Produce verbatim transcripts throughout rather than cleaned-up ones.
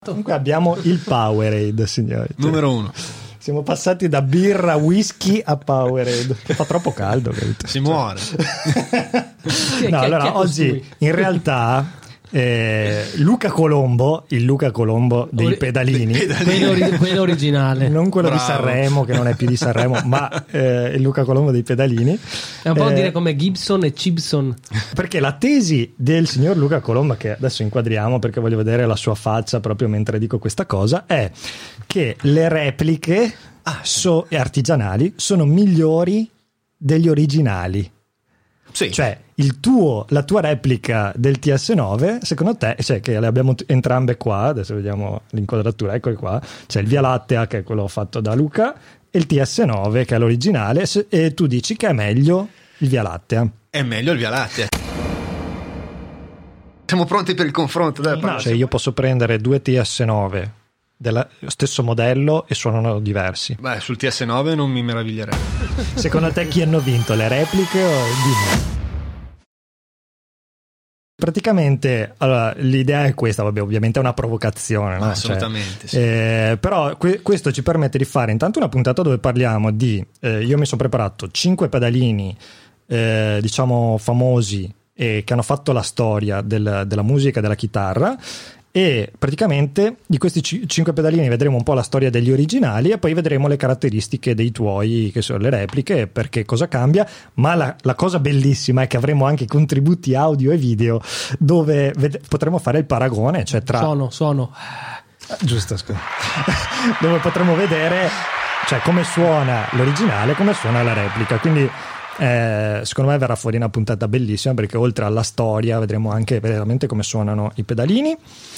Comunque abbiamo il Powerade, signori. Numero uno. Siamo passati da birra, whisky a Powerade, che fa troppo caldo, capito? Si muore. No, allora oggi in realtà eh, Luca Colombo, il Luca Colombo dei Ori- pedalini, quello, ori- quello originale, non quello Bravo. di Sanremo, che non è più di Sanremo, ma eh, il Luca Colombo dei pedalini. è un po' Eh, dire come Gibson e Chibson. Perché la tesi del signor Luca Colombo, che adesso inquadriamo perché voglio vedere la sua faccia proprio mentre dico questa cosa, è che le repliche Ah, so- artigianali sono migliori degli originali. Sì. Cioè il tuo, la tua replica del T S nove, secondo te, cioè che le abbiamo t- entrambe qua, adesso vediamo l'inquadratura, eccole qua, c'è il Via Lattea che è quello fatto da Luca e il T S nove che è l'originale, se- e tu dici che è meglio il Via Lattea. È meglio il Via Lattea. Siamo pronti per il confronto, dai, No, parla. cioè io posso prendere due T S nove dello stesso modello e suonano diversi. Beh, sul T S nove non mi meraviglierei. Secondo te chi hanno vinto, le repliche o dimmi? Praticamente, allora, l'idea è questa, vabbè, ovviamente è una provocazione, no? Assolutamente, Cioè, sì. eh, però que- questo ci permette di fare intanto una puntata dove parliamo di, eh, io mi sono preparato cinque pedalini, eh, diciamo famosi e che hanno fatto la storia del- della musica e della chitarra, e praticamente di questi ci- cinque pedalini vedremo un po' la storia degli originali e poi vedremo le caratteristiche dei tuoi, che sono le repliche, perché cosa cambia. Ma la, la cosa bellissima è che avremo anche contributi audio e video dove ved- potremo fare il paragone, cioè tra Suono, suono. giusto, scusa. Dove potremo vedere, cioè, come suona l'originale, come suona la replica. Quindi eh, secondo me verrà fuori una puntata bellissima, perché oltre alla storia vedremo anche veramente come suonano i pedalini.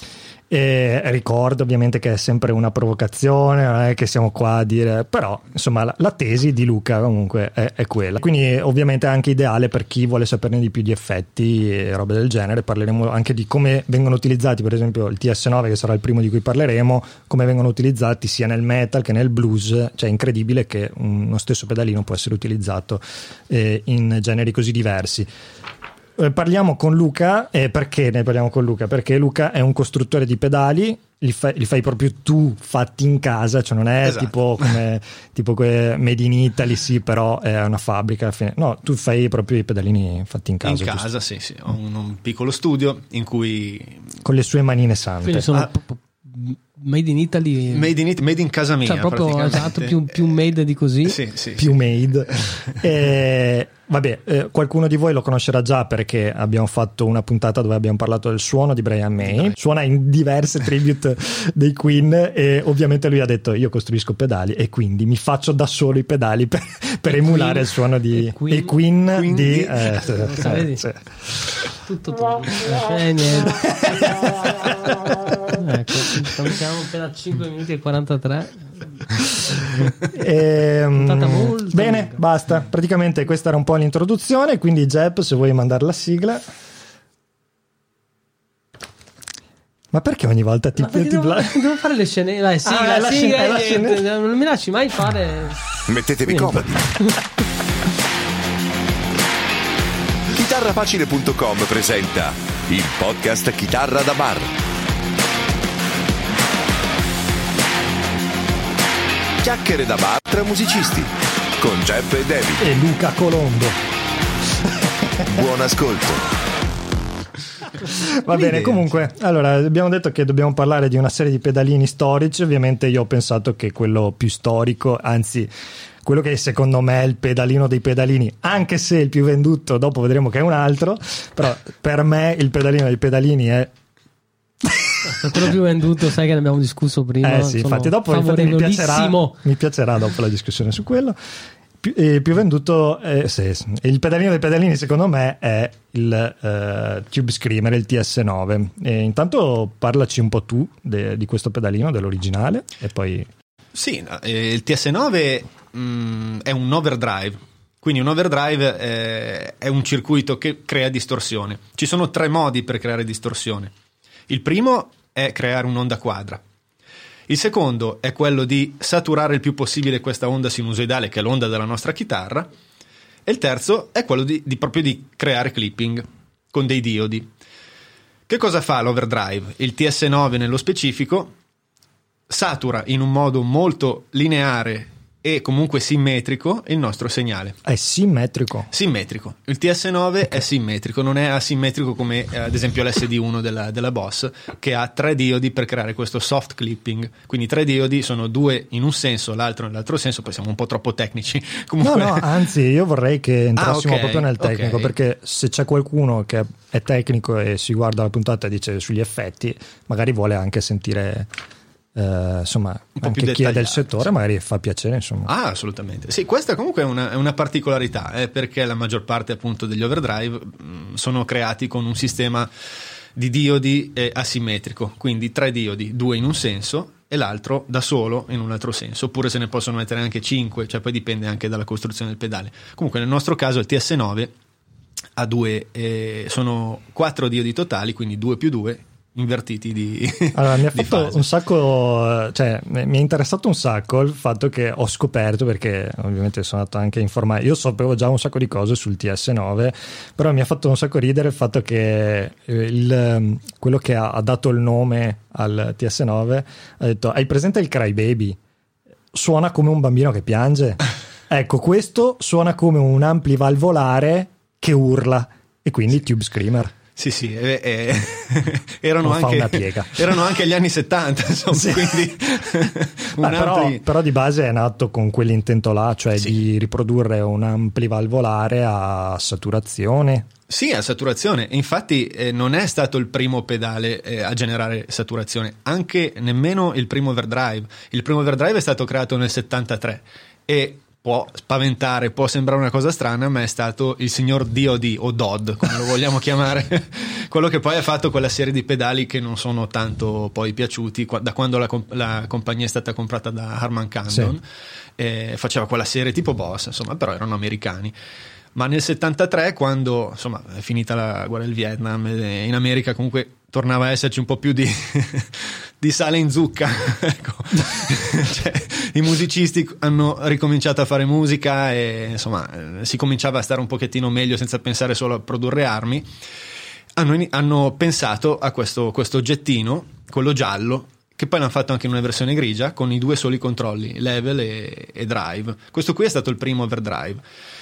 E ricordo ovviamente che è sempre una provocazione, non è che siamo qua a dire, però insomma la, la tesi di Luca comunque è, è quella, quindi ovviamente è anche ideale per chi vuole saperne di più di effetti e robe del genere. Parleremo anche di come vengono utilizzati, per esempio il T S nove, che sarà il primo di cui parleremo, come vengono utilizzati sia nel metal che nel blues. Cioè è incredibile che uno stesso pedalino può essere utilizzato eh, in generi così diversi. Eh, Parliamo con Luca, e eh, perché ne parliamo con Luca? Perché Luca è un costruttore di pedali, li fai, li fai proprio tu, fatti in casa, cioè non è Esatto. tipo come tipo que- made in Italy, sì, però è una fabbrica alla fine. No, tu fai proprio i pedalini fatti in casa. In casa, giusto? sì, sì. Ho un, un piccolo studio in cui Con le sue manine sante. Quindi sono Ah. proprio made in Italy. made in, it- made in casa mia, cioè proprio praticamente. esatto, più, più made di così. Sì, sì, Più sì. made. E, vabbè, eh, qualcuno di voi lo conoscerà già perché abbiamo fatto una puntata dove abbiamo parlato del suono di Brian May. Suona in diverse tribute dei Queen e ovviamente lui ha detto io costruisco pedali e quindi mi faccio da solo i pedali per, per E emulare Queen- il suono di e Queen- e Queen Queen di... di- eh, Lo vedi? sì. Tutto tutto. Eh, niente. Ecco, siamo appena a cinque minuti e quarantatré. Ehm, Puntata molto bene, lunga. basta. Praticamente questa era un po' l'introduzione, quindi Jeb, se vuoi mandare la sigla. Ma perché ogni volta ti, Ma perché ti devo, bla- devo fare le scene, dai, sigla, Ah, la sigla, scena- la niente, scena. non mi lasci mai fare. Mettetevi Niente. comodi. chitarrafacile punto com presenta il podcast Chitarra da Bar. Chiacchiere da bar tra musicisti con Jeb e David. e Luca Colombo. Buon ascolto. Va bene, comunque, allora abbiamo detto che dobbiamo parlare di una serie di pedalini storici. Ovviamente io ho pensato che quello più storico, anzi quello che secondo me è il pedalino dei pedalini, anche se il più venduto dopo vedremo che è un altro, però per me il pedalino dei pedalini è Per quello più venduto, sai che ne abbiamo discusso prima. eh sì, sono infatti dopo infatti mi piacerà, favorevolissimo. mi piacerà dopo la discussione su quello. Più, eh, più venduto, eh, sì, sì. Il pedalino dei pedalini secondo me è il eh, Tube Screamer, il T S nove. E intanto parlaci un po' tu de- di questo pedalino, dell'originale, e poi Sì, no, eh, il T S nove mh, è un overdrive. Quindi un overdrive eh, è un circuito che crea distorsione. Ci sono tre modi per creare distorsione. Il primo è creare un'onda quadra. Il secondo è quello di saturare il più possibile questa onda sinusoidale, che è l'onda della nostra chitarra. E il terzo è quello di, di proprio di creare clipping con dei diodi. Che Che cosa fa l'overdrive? Il T S nove nello specifico satura in un modo molto lineare e comunque simmetrico il nostro segnale. È simmetrico? Simmetrico. Il T S nove okay. È simmetrico, non è asimmetrico come eh, ad esempio l'S D uno della, della Boss, che ha tre diodi per creare questo soft clipping. Quindi tre diodi sono due in un senso, l'altro nell'altro senso, poi siamo un po' troppo tecnici. Comunque... No, no, anzi io vorrei che entrassimo ah, okay, proprio nel tecnico, okay. Perché se c'è qualcuno che è tecnico e si guarda la puntata e dice sugli effetti, magari vuole anche sentire... Uh, insomma, un po' anche più chi è del settore sì. Magari fa piacere, insomma. Ah, assolutamente. Sì, questa comunque è una, è una particolarità, eh, perché la maggior parte appunto degli overdrive mh, sono creati con un sistema di diodi eh, asimmetrico, quindi tre diodi, due in un senso e l'altro da solo in un altro senso, oppure se ne possono mettere anche cinque, cioè poi dipende anche dalla costruzione del pedale. Comunque nel nostro caso il T S nove ha due, eh, sono quattro diodi totali, quindi due più due invertiti di allora mi ha di fatto fase. Un sacco, cioè mi è interessato un sacco il fatto che ho scoperto, perché ovviamente sono andato anche a informare, io sapevo già un sacco di cose sul T S nove, però mi ha fatto un sacco ridere il fatto che il, quello che ha, ha dato il nome al T S nove ha detto: hai presente il Crybaby? Suona come un bambino che piange. Ecco, questo suona come un amplivalvolare che urla, e quindi Tube Screamer. Sì, sì, eh, eh, erano, non anche, fa una piega. erano anche gli anni settanta, insomma, sì. Quindi un Beh, però, ampli... però di base è nato con quell'intento là, cioè sì. di riprodurre un amplivalvolare a saturazione. Sì, a saturazione. Infatti eh, non è stato il primo pedale eh, a generare saturazione, anche nemmeno il primo overdrive. Il primo overdrive è stato creato nel settantatré e può spaventare, può sembrare una cosa strana, ma è stato il signor D O D o D O D, come lo vogliamo chiamare, quello che poi ha fatto quella serie di pedali che non sono tanto poi piaciuti da quando la, la compagnia è stata comprata da Harman Kardon. Sì. Eh, faceva quella serie tipo Boss, insomma, però erano americani. Ma nel settantatré, quando insomma è finita la guerra del Vietnam, in America comunque tornava a esserci un po' più di, di sale in zucca, ecco. Cioè, i musicisti hanno ricominciato a fare musica e insomma si cominciava a stare un pochettino meglio senza pensare solo a produrre armi. Hanno, hanno pensato a questo, questo oggettino, quello giallo, che poi l'hanno fatto anche in una versione grigia con i due soli controlli, level e, e drive. Questo qui è stato il primo overdrive.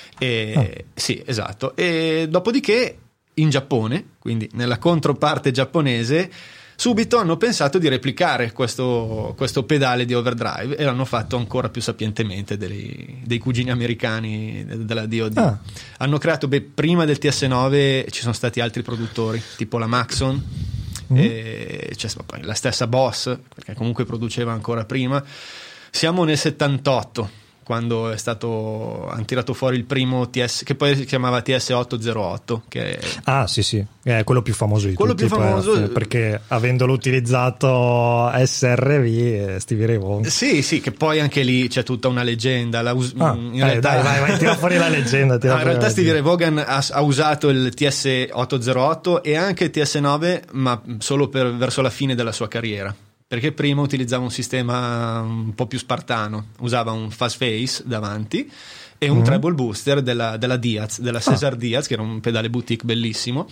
E, oh. Sì, esatto. E dopodiché in Giappone, quindi nella controparte giapponese, subito hanno pensato di replicare questo, questo pedale di overdrive e l'hanno fatto ancora più sapientemente dei, dei cugini americani della D O D. Ah. Hanno creato, beh, prima del T S nove ci sono stati altri produttori, tipo la Maxon, mm. e c'è poi la stessa Boss, perché comunque produceva ancora prima. Siamo nel settantotto, quando è stato hanno tirato fuori il primo T S, che poi si chiamava T S ottocentotto, che è... ah sì sì, è quello più famoso di quello tutti, più famoso per, perché avendolo utilizzato S R V Stevie Ray Vaughan. Sì sì, che poi anche lì c'è tutta una leggenda. La us- ah, in eh, realtà dai vai vai tira fuori la leggenda. No, in realtà Stevie Ray Vaughan ha, ha usato il T S ottocentotto e anche il T S nove, ma solo per verso la fine della sua carriera, perché prima utilizzava un sistema un po' più spartano, usava un fast face davanti e un mm. treble booster della, della Diaz, della Cesar ah. Diaz, che era un pedale boutique bellissimo,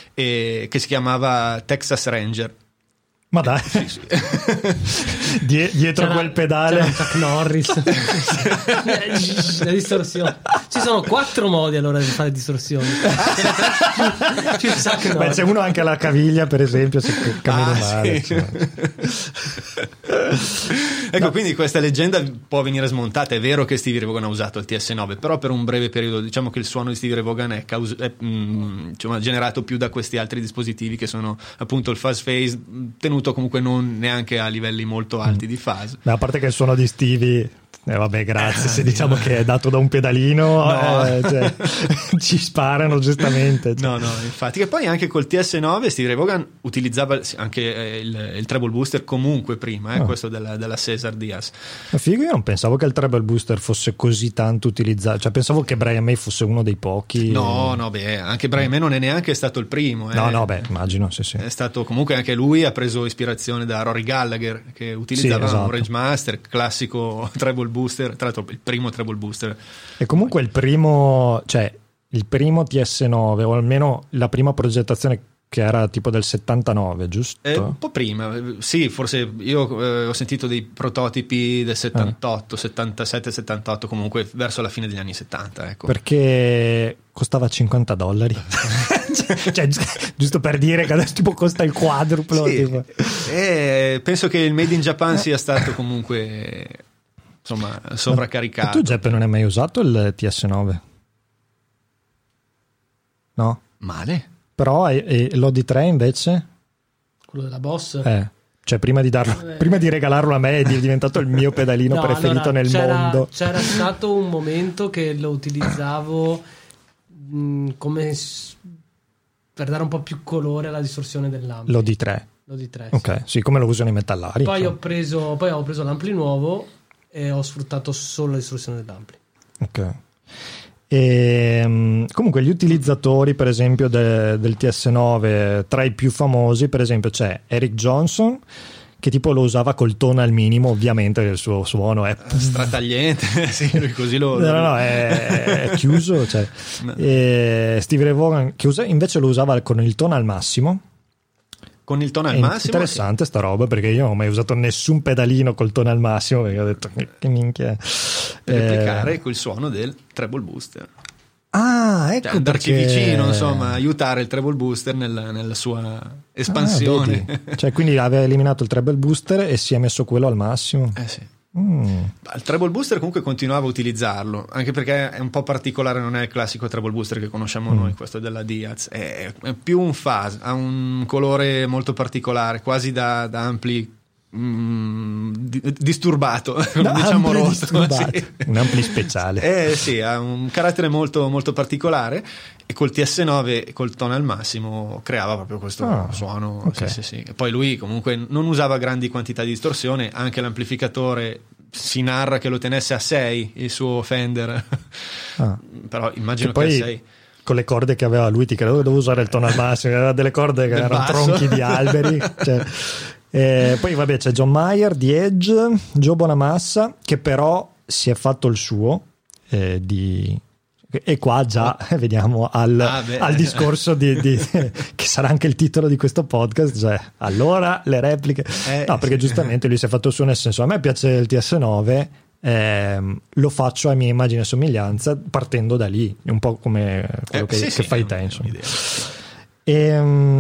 e che si chiamava Texas Ranger. Ma dai, sì, sì. Die- dietro c'era, quel pedale c'era Chuck Norris. La distorsione. Ci sono quattro modi allora di fare distorsioni. Beh, c'è uno anche alla caviglia, per esempio, se cammino ah, male. Sì. Ecco, no. Quindi questa leggenda può venire smontata. È vero che Stevie Ray Vaughan ha usato il T S nove, però per un breve periodo. Diciamo che il suono di Stevie Ray Vaughan è, caus- è mh, diciamo, generato più da questi altri dispositivi, che sono appunto il fast phase, tenuto comunque non neanche a livelli molto alti di fase. Beh, a parte che il suono di Stevie, eh, vabbè, grazie, se diciamo che è dato da un pedalino, no. eh, cioè, ci sparano giustamente, cioè. No no, infatti. Che poi anche col T S nove Stevie Ray Vaughan utilizzava anche eh, il, il treble booster comunque prima, eh, oh. questo della, della Cesar Diaz. Ma figo, io non pensavo che il treble booster fosse così tanto utilizzato, cioè pensavo che Brian May fosse uno dei pochi. No no, beh, anche Brian May non è neanche stato il primo, eh. no no, beh, immagino, sì sì. È stato comunque, anche lui ha preso ispirazione da Rory Gallagher, che utilizzava sì, esatto. un Rage Master classico treble booster, tra l'altro il primo treble booster. E comunque il primo, cioè il primo T S nove, o almeno la prima progettazione che era tipo del settantanove, giusto? Eh, un po' prima, sì, forse io eh, ho sentito dei prototipi del settantotto, settantasette, settantotto, comunque verso la fine degli anni settanta, ecco. Perché costava cinquanta dollari. Cioè, giusto per dire che adesso tipo costa il quadruplo. Sì, tipo. Eh, penso che il Made in Japan sia stato comunque, insomma, sovraccaricato. Ma tu, Geppe, non hai mai usato il T S nove? No? Male? Però e, e l'O D tre invece? Quello della Boss? Eh. Cioè, prima di darlo, Eh. prima di regalarlo a me, è diventato il mio pedalino No, preferito allora, nel c'era, mondo. C'era stato un momento che lo utilizzavo mh, come s- per dare un po' più colore alla distorsione dell'ampli. L'O D tre. L'O D tre, Ok, sì, come lo usano i metallari. Poi cioè. ho preso, poi ho preso l'ampli nuovo e ho sfruttato solo la distorsione dell'ampli. Ok. E, um, comunque gli utilizzatori per esempio de, del T S nove, tra i più famosi per esempio c'è Eric Johnson, che tipo lo usava col tono al minimo, ovviamente il suo suono è Stratagliente. Sì, lui così lo... no, no, no, è, è chiuso, cioè. No. E Steve Ray Vaughan che usa, invece lo usava con il tono al massimo. Con il tono al È massimo. interessante sta roba, perché io non ho mai usato nessun pedalino col tono al massimo, perché ho detto che, che minchia è. Per replicare Eh, quel suono del treble booster. ah, ecco, Cioè, andarci perché... vicino, insomma, aiutare il treble booster nel- nella sua espansione. Ah, vedi? Cioè, quindi aveva eliminato il treble booster e si è messo quello al massimo. Eh sì. Mm. Il treble booster comunque continuava a utilizzarlo, anche perché è un po' particolare, non è il classico treble booster che conosciamo Mm. noi, questo della Diaz, è, è più un phase, ha un colore molto particolare, quasi da, da ampli mm, di- disturbato, non diciamo Ampli rotto. disturbato. Sì. Un ampli speciale. Eh sì, ha un carattere molto, molto particolare e col T S nove col tono al massimo creava proprio questo Ah, suono. ok. Sì, sì, sì. E poi lui comunque non usava grandi quantità di distorsione, anche l'amplificatore si narra che lo tenesse a sei il suo Fender, Ah. però immagino Che che, poi a sei. con le corde che aveva lui ti credo che dovevo usare il tono al massimo, aveva delle corde che Del erano basso. tronchi di alberi. Cioè, eh, poi vabbè c'è John Mayer di Edge, Joe Bonamassa che però si è fatto il suo eh, di... e qua già vediamo al, Ah, beh. al discorso di, di- che sarà anche il titolo di questo podcast, cioè allora le repliche Eh, no, perché sì. giustamente lui si è fatto il suo, nel senso a me piace il T S nove, ehm, lo faccio a mia immagine e somiglianza partendo da lì, un po' come quello Eh, che, sì, che sì, fai è te un- insomma. un'idea. E,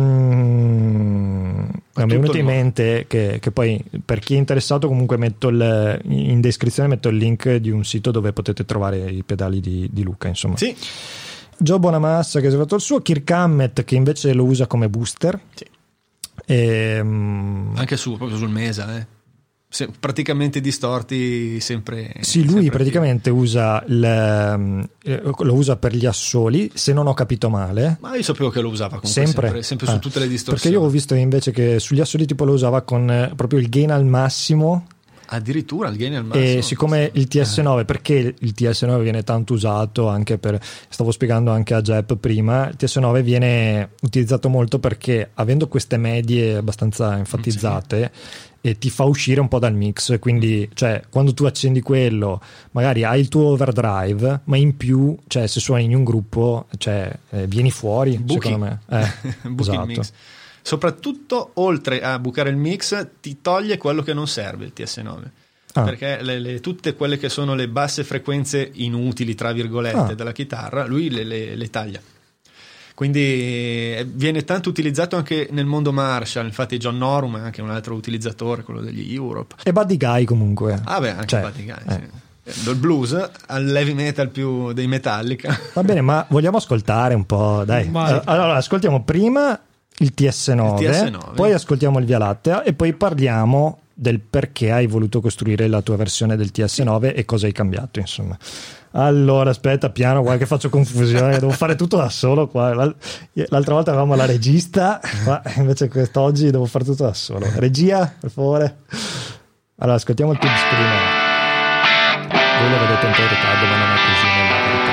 mm, mi è tutto venuto il in mondo. mente che, che poi per chi è interessato comunque metto il, in descrizione metto il link di un sito dove potete trovare i pedali di, di Luca insomma. Sì, Joe Bonamassa che ha fatto il suo, Kirk Hammett che invece lo usa come booster. Sì. E, mm, anche su, proprio sul Mesa, eh. Se- praticamente distorti sempre. sì, lui sempre praticamente usa il, eh, lo usa per gli assoli, se non ho capito male. più. Ma io sapevo che lo usava comunque Sempre, sempre, sempre Ah, su tutte le distorsioni. perché io ho visto invece che sugli assoli tipo lo usava con eh, proprio il gain al massimo. Addirittura il gain al massimo. E siccome il T S nove, perché il T S nove viene tanto usato anche per, stavo spiegando anche a Jep prima, il T S nove viene utilizzato molto perché avendo queste medie abbastanza enfatizzate e ti fa uscire un po' dal mix, quindi cioè quando tu accendi quello magari hai il tuo overdrive, ma in più cioè se suoni in un gruppo cioè eh, vieni fuori Buchi. secondo me eh, Buchi il esatto. mix. Soprattutto, oltre a bucare il mix, ti toglie quello che non serve il T S nove. Ah. Perché le, le- tutte quelle che sono le basse frequenze inutili, tra virgolette, Ah. della chitarra, lui le, le- le taglia. Quindi eh, viene tanto utilizzato anche nel mondo Marshall. Infatti, John Norum è anche un altro utilizzatore, quello degli Europe. E Buddy Guy comunque. Ah, beh, anche Cioè, Buddy Guy, eh. sì. Dal blues al heavy metal più dei Metallica. Va bene, ma vogliamo ascoltare un po', dai. Vai. Allora, ascoltiamo prima il T S nove, Il T S nove. poi ascoltiamo il Via Lattea e poi parliamo del perché hai voluto costruire la tua versione del T S nove e cosa hai cambiato, insomma. Allora, aspetta, piano, guarda che faccio confusione, devo fare tutto da solo qua. L'al- L'altra volta avevamo la regista, ma invece quest'oggi devo fare tutto da solo. Regia, per favore. Allora, ascoltiamo il tube screen. Voi lo vedete un po' in ritardo, ma non è così nella verità.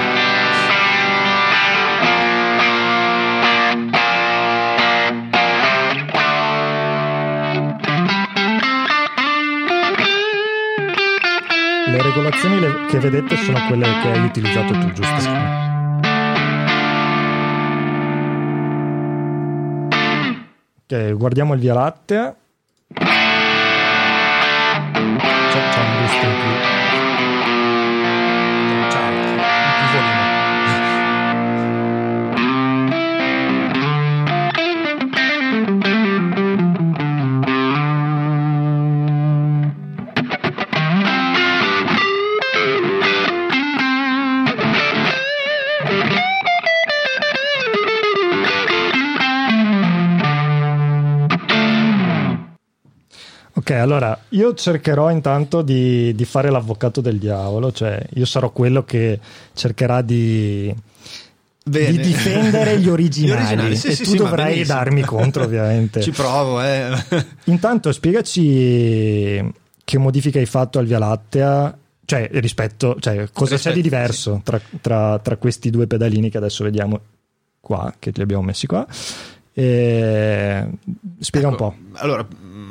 Le regolazioni le- che vedete sono quelle che hai utilizzato tu, giusto? Ok, guardiamo il Via Lattea. C'è, c'è un gusto in più. Ciao, più volume. Ok, allora io cercherò intanto di, di fare l'avvocato del diavolo, cioè io sarò quello che cercherà di, di difendere gli originali, gli originali sì, e sì, tu sì, dovrai darmi contro, ovviamente. Ci provo, eh. Intanto spiegaci che modifiche hai fatto al Via Lattea, cioè rispetto, cioè cosa Rispetto, c'è di diverso sì. tra, tra, tra questi due pedalini che adesso vediamo qua, che li abbiamo messi qua. E... spiega ecco, un po'. Allora,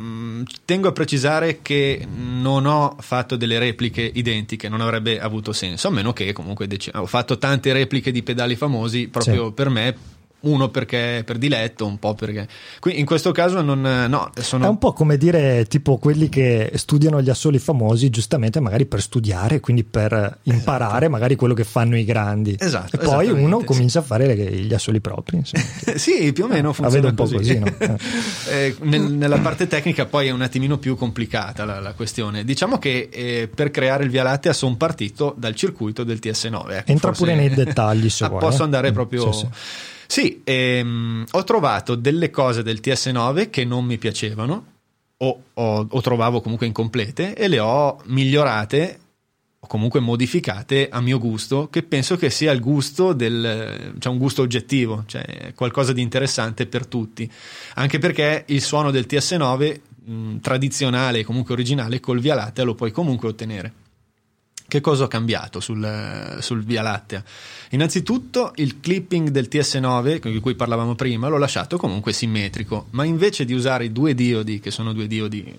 tengo a precisare che non ho fatto delle repliche identiche, non avrebbe avuto senso, a meno che comunque dec- ho fatto tante repliche di pedali famosi proprio sì. per me, uno perché per diletto, un po' perché qui in questo caso non no, sono... è un po' come dire tipo quelli che studiano gli assoli famosi giustamente magari per studiare, quindi per imparare esatto. magari quello che fanno i grandi, esatto, e poi uno comincia sì. a fare gli assoli propri, sì, più o meno funziona la vedo un così. po' così, no? eh, nel, nella parte tecnica poi è un attimino più complicata la, la questione. Diciamo che eh, per creare il Via Lattea sono partito dal circuito del T S nove, ecco, entra forse, pure nei dettagli se vuoi, posso eh? andare proprio sì, sì. Sì, ehm, ho trovato delle cose del T S nove che non mi piacevano o, o, o trovavo comunque incomplete e le ho migliorate o comunque modificate a mio gusto, che penso che sia il gusto del, cioè un gusto oggettivo, cioè qualcosa di interessante per tutti, anche perché il suono del T S nove mh, tradizionale e comunque originale col Via Lattea lo puoi comunque ottenere. Che cosa ho cambiato sul, sul Via Lattea? Innanzitutto il clipping del T S nove, di cui parlavamo prima, l'ho lasciato comunque simmetrico, ma invece di usare i due diodi, che sono due diodi,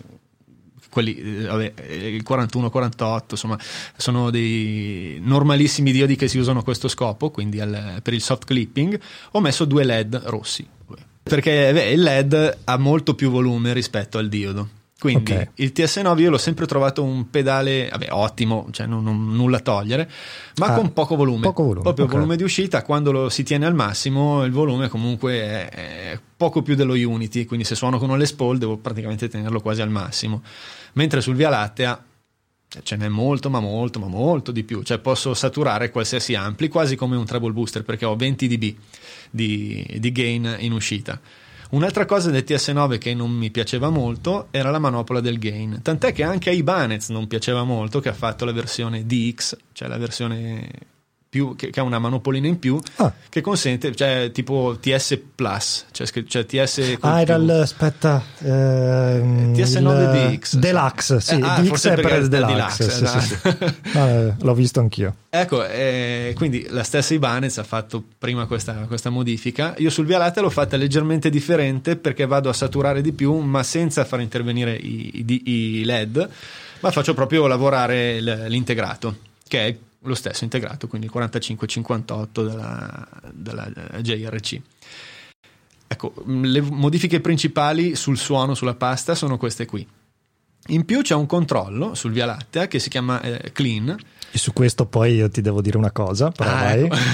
quelli, vabbè, il quarantuno quarantotto, insomma, sono dei normalissimi diodi che si usano a questo scopo, quindi al, per il soft clipping, ho messo due L E D rossi, perché beh, il L E D ha molto più volume rispetto al diodo. Quindi okay. il T S nove io l'ho sempre trovato un pedale vabbè, ottimo, cioè non, non, nulla a togliere, ma ah, con poco volume, poco volume proprio okay. volume di uscita. Quando lo si tiene al massimo il volume comunque è, è poco più dello Unity, quindi se suono con un Les Paul devo praticamente tenerlo quasi al massimo, mentre sul Via Lattea ce n'è molto ma molto ma molto di più, cioè posso saturare qualsiasi ampli quasi come un treble booster, perché ho venti decibel di, di gain in uscita. Un'altra cosa del T S nove che non mi piaceva molto era la manopola del gain, tant'è che anche a Ibanez non piaceva molto, che ha fatto la versione D X, cioè la versione più che, che ha una manopolina in più ah. che consente, cioè tipo T S Plus, cioè, cioè T S ah era il, aspetta ehm, T S nove D X Deluxe, sì, eh, ah, D X è per il Deluxe, Deluxe sì, esatto. sì, sì. No, l'ho visto anch'io. Ecco, eh, quindi la stessa Ibanez ha fatto prima questa, questa modifica. Io sul Via Lattea l'ho fatta leggermente differente perché vado a saturare di più, ma senza far intervenire i, i, i L E D, ma faccio proprio lavorare l'integrato, che è lo stesso integrato, quindi il quarantacinque cinquantotto della, della J R C. Ecco, le modifiche principali sul suono, sulla pasta, sono queste qui. In più c'è un controllo sul Via Lattea che si chiama eh, Clean. E su questo poi io ti devo dire una cosa, però ah, vai. Ecco.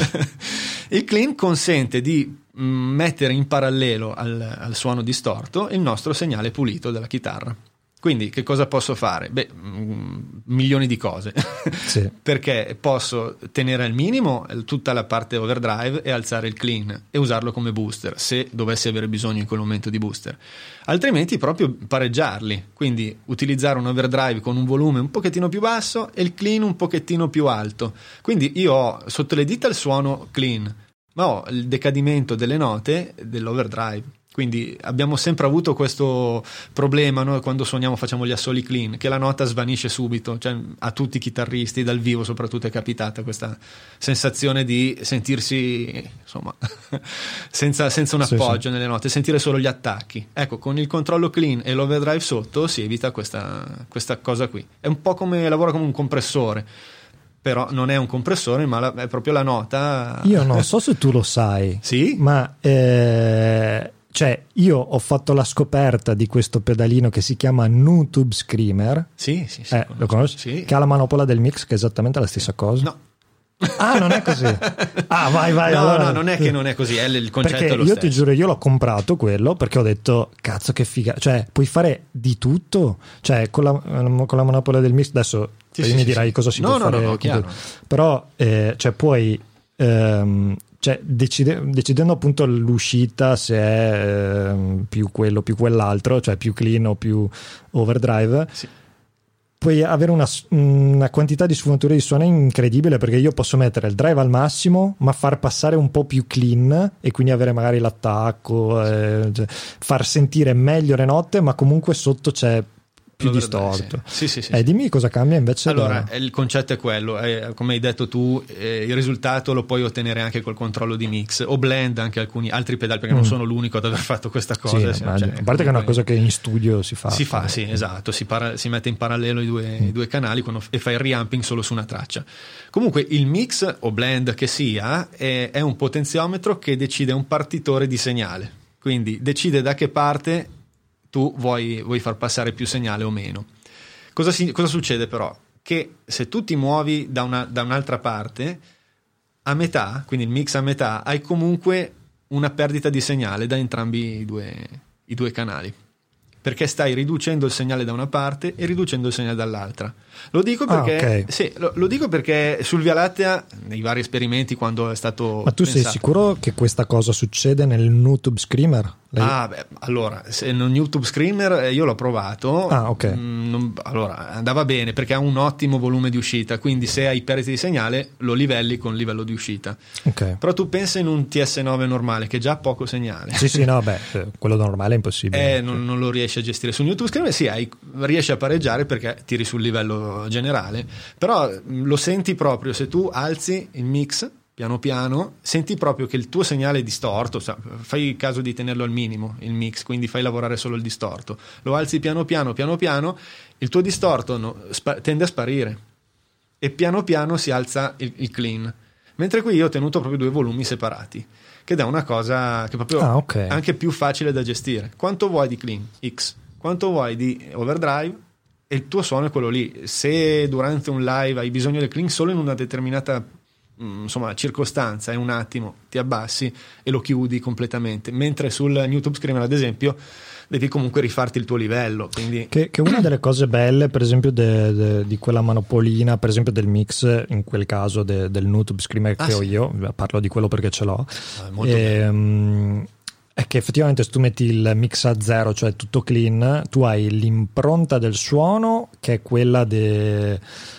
Il Clean consente di mh, mettere in parallelo al, al suono distorto il nostro segnale pulito della chitarra. Quindi che cosa posso fare? Beh, mh, milioni di cose. Sì. Perché posso tenere al minimo tutta la parte overdrive e alzare il clean e usarlo come booster, se dovessi avere bisogno in quel momento di booster. Altrimenti proprio pareggiarli, quindi utilizzare un overdrive con un volume un pochettino più basso e il clean un pochettino più alto. Quindi io ho sotto le dita il suono clean, ma ho il decadimento delle note dell'overdrive. Quindi abbiamo sempre avuto questo problema, no? Quando suoniamo, facciamo gli assoli clean, che la nota svanisce subito, cioè a tutti i chitarristi dal vivo soprattutto è capitata questa sensazione di sentirsi insomma senza, senza un appoggio sì, sì. nelle note, sentire solo gli attacchi. Ecco, con il controllo clean e l'overdrive sotto si evita questa, questa cosa qui. È un po' come, lavora come un compressore, però non è un compressore, ma la, è proprio la nota. Io non so se tu lo sai, sì? ma eh, cioè io ho fatto la scoperta di questo pedalino che si chiama NuTube Screamer. Sì, sì, sì. Eh, lo conosci? Sì. Che ha la manopola del mix, che è esattamente la stessa cosa. No. Ah, non è così. Ah, vai, vai. No, allora. no, non è che non è così, è il concetto Perché è lo io stesso. ti giuro, io l'ho comprato quello perché ho detto, cazzo che figa, cioè puoi fare di tutto, cioè con la, con la manopola del mix, adesso Sì, poi sì, mi sì, dirai sì. cosa si No, può no, fare, no, no, con chiaro. tutto. Però eh, cioè puoi ehm, cioè, decide, decidendo appunto l'uscita se è ehm, più quello, più quell'altro, cioè più clean o più overdrive, Sì. puoi avere una, una quantità di sfumature di suono incredibile, perché io posso mettere il drive al massimo ma far passare un po' più clean e quindi avere magari l'attacco, eh, cioè, far sentire meglio le note ma comunque sotto c'è più L'overdrive, distorto. Sì, sì, sì. Eh, sì. dimmi cosa cambia invece. Allora, da... il concetto è quello, eh, come hai detto tu, eh, il risultato lo puoi ottenere anche col controllo di mix o blend anche alcuni altri pedali, perché Mm. non sono l'unico ad aver fatto questa Sì, cosa. Cioè, immagino. a parte che è una cosa che in studio si fa. Si fa, sì, esatto, si, para- si mette in parallelo i due, Mm. i due canali quando, e fai il reamping solo su una traccia. Comunque il mix o blend che sia è, è un potenziometro che decide un partitore di segnale, quindi decide da che parte tu vuoi, vuoi far passare più segnale o meno. Cosa, si, cosa succede però? Che se tu ti muovi da, una, da un'altra parte, a metà, quindi il mix a metà, hai comunque una perdita di segnale da entrambi i due, i due canali, perché stai riducendo il segnale da una parte e riducendo il segnale dall'altra. Lo dico perché, Ah, ok. sì, lo, lo dico perché sul Via Lattea, nei vari esperimenti, quando è stato Ma tu sei pensato- sicuro che questa cosa succede nel NuTube Screamer? Lei- Ah, beh, allora, se non YouTube Screamer eh, io l'ho provato. Ah, ok. Mm, non- allora, andava bene perché ha un ottimo volume di uscita, quindi se hai perdite di segnale lo livelli con il livello di uscita. Ok. Però tu pensa in un T S nove normale che già ha poco segnale. Sì, sì, no, beh, eh, quello normale è impossibile. Eh, non, non lo riesci a gestire su YouTube Screamer, sì, hai, riesci a pareggiare perché tiri sul livello generale, però mh, lo senti proprio se tu alzi il mix piano piano, senti proprio che il tuo segnale è distorto, cioè, fai caso di tenerlo al minimo il mix, quindi fai lavorare solo il distorto, lo alzi piano piano piano piano, il tuo distorto no, spa- tende a sparire e piano piano si alza il, il clean, mentre qui io ho tenuto proprio due volumi separati, che è una cosa che è proprio Ah, ok. anche più facile da gestire. Quanto vuoi di clean? X. Quanto vuoi di overdrive? E il tuo suono è quello lì. Se durante un live hai bisogno del clean solo in una determinata mh, insomma circostanza, in un attimo ti abbassi e lo chiudi completamente, mentre sul YouTube Screamer ad esempio devi comunque rifarti il tuo livello, quindi Che, che una delle cose belle, per esempio, de- de- di quella manopolina, per esempio del mix, in quel caso de- del NuTube Screamer Ah, che ho sì. io, parlo di quello perché ce l'ho, Ah, molto ehm, è che effettivamente se tu metti il mix a zero, cioè tutto clean, tu hai l'impronta del suono che è quella de-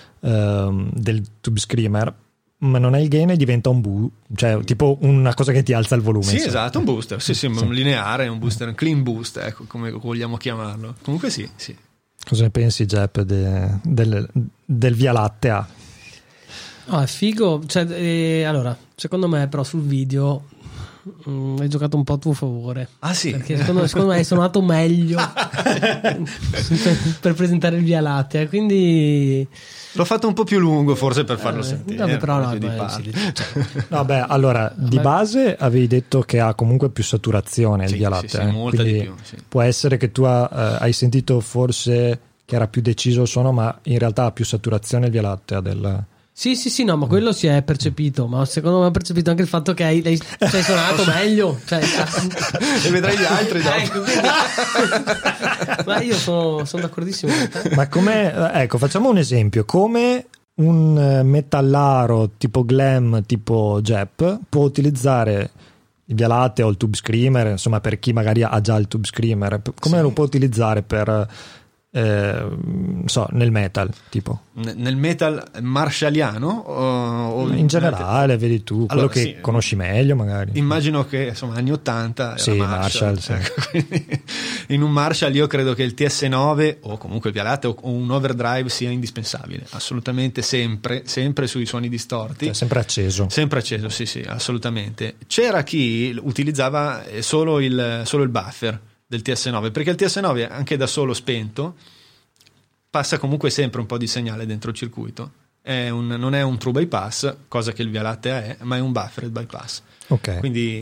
ehm, del Tube Screamer, ma non hai il gain e diventa un bu, cioè tipo una cosa che ti alza il volume. sì, insomma. esatto, un booster, sì, sì, un lineare, un booster, un clean boost, ecco, come vogliamo chiamarlo. Comunque sì, sì. Cosa ne pensi, Jepp, de- del, del Via Lattea? No, è figo. Cioè, eh, allora, secondo me, però, sul video mm, hai giocato un po' a tuo favore. Ah sì? Perché secondo, secondo me hai suonato meglio per, per presentare il Via Lattea. Quindi. L'ho fatto un po' più lungo forse per farlo eh, sentire. vabbè, però un no, po' più di beh, parte. sì, cioè, No, beh, allora, di Beh. base avevi detto che ha comunque più saturazione il Sì, Via sì, Lattea. sì, eh. molta Quindi di più, sì. può essere che tu ha- eh, hai sentito forse che era più deciso il suono, ma in realtà ha più saturazione il Via Lattea del... Sì, sì, sì, no, ma quello si è percepito. Ma secondo me ho percepito anche il fatto che hai, hai, ci hai suonato meglio. Cioè, E vedrai gli altri dopo. ecco, quindi- ma io sono, sono d'accordissimo con te. Ma come, ecco, facciamo un esempio, come un eh, metallaro tipo glam, tipo Jepp, può utilizzare il Via Lattea o il Tube Screamer, insomma per chi magari ha già il Tube Screamer, come Sì. lo può utilizzare per, eh, non so, nel metal, tipo? N- Nel metal marshalliano o, o In generale, vedi tu, quello Allora, che sì. conosci meglio magari. Immagino che insomma anni ottanta era Sì, Marshall, Marshall, sì. ecco, quindi in un Marshall io credo che il T S nove o comunque il Via Lattea o o un overdrive sia indispensabile, assolutamente, sempre sempre sui suoni distorti. Cioè, sempre acceso. Sempre acceso, sì, sì, assolutamente. C'era chi utilizzava eh, solo il, solo il buffer del T S nove, perché il T S nove anche da solo spento passa comunque sempre un po' di segnale dentro il circuito. È un, non è un true bypass, cosa che il Via Lattea è, ma è un buffered bypass. Ok. Quindi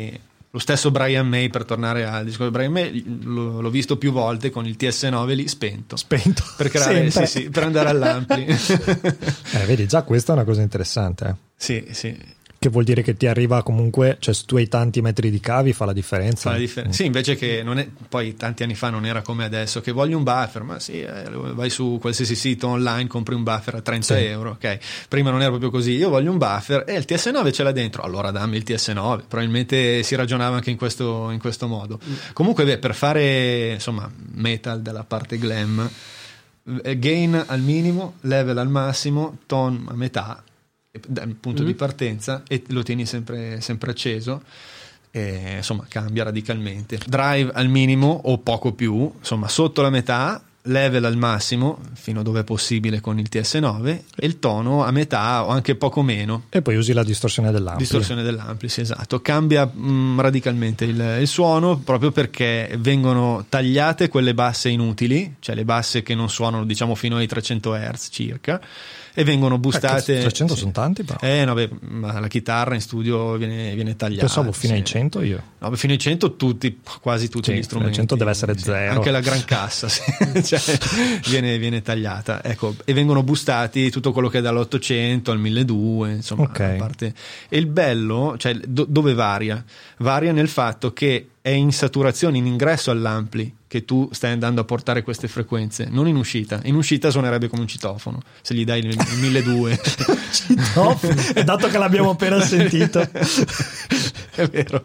lo stesso Brian May, per tornare al discorso di Brian May, lo, l'ho visto più volte con il T S nove lì spento. Spento. Per creare, sì, sì, per andare all'ampli. eh, vedi, già questa è una cosa interessante. Eh. Sì, sì. Che vuol dire che ti arriva comunque, cioè se tu hai tanti metri di cavi fa la differenza. Fa la differenza. Mm. Sì, invece che non è, poi tanti anni fa non era come adesso, che voglio un buffer, ma sì, eh, vai su qualsiasi sito online, compri un buffer a trenta sì. euro, ok. Prima non era proprio così, io voglio un buffer e il T S nove ce l'ha dentro, allora dammi il T S nove. Probabilmente si ragionava anche in questo, in questo modo. Mm. Comunque, beh, per fare insomma metal della parte glam, gain al minimo, level al massimo, tone a metà, dal punto mm. di partenza, e lo tieni sempre, sempre acceso, e insomma cambia radicalmente. Drive al minimo o poco più, insomma sotto la metà, level al massimo fino a dove è possibile con il T S nove, e il tono a metà o anche poco meno, e poi usi la distorsione dell'ampli. Distorsione dell'ampli, sì, esatto. Cambia mh, radicalmente il, il suono, proprio perché vengono tagliate quelle basse inutili, cioè le basse che non suonano diciamo fino ai trecento hertz circa, e vengono boostate. Eh, trecento sì. sono tanti, però. Eh, no, beh, ma la chitarra in studio viene, viene tagliata. Pensavo fino sì. ai cento io. No, beh, fino ai cento tutti, quasi tutti sì, gli strumenti. cento deve essere sì. zero. Anche la gran cassa, sì. cioè, viene, viene tagliata. Ecco, e vengono boostati tutto quello che è dall'ottocento al milleduecento, insomma, okay. a parte. E il bello, cioè do, dove varia? Varia nel fatto che è in saturazione, in ingresso all'ampli, che tu stai andando a portare queste frequenze, non in uscita. In uscita suonerebbe come un citofono se gli dai il, il milleduecento. Citofono, e dato che l'abbiamo appena sentito. È vero.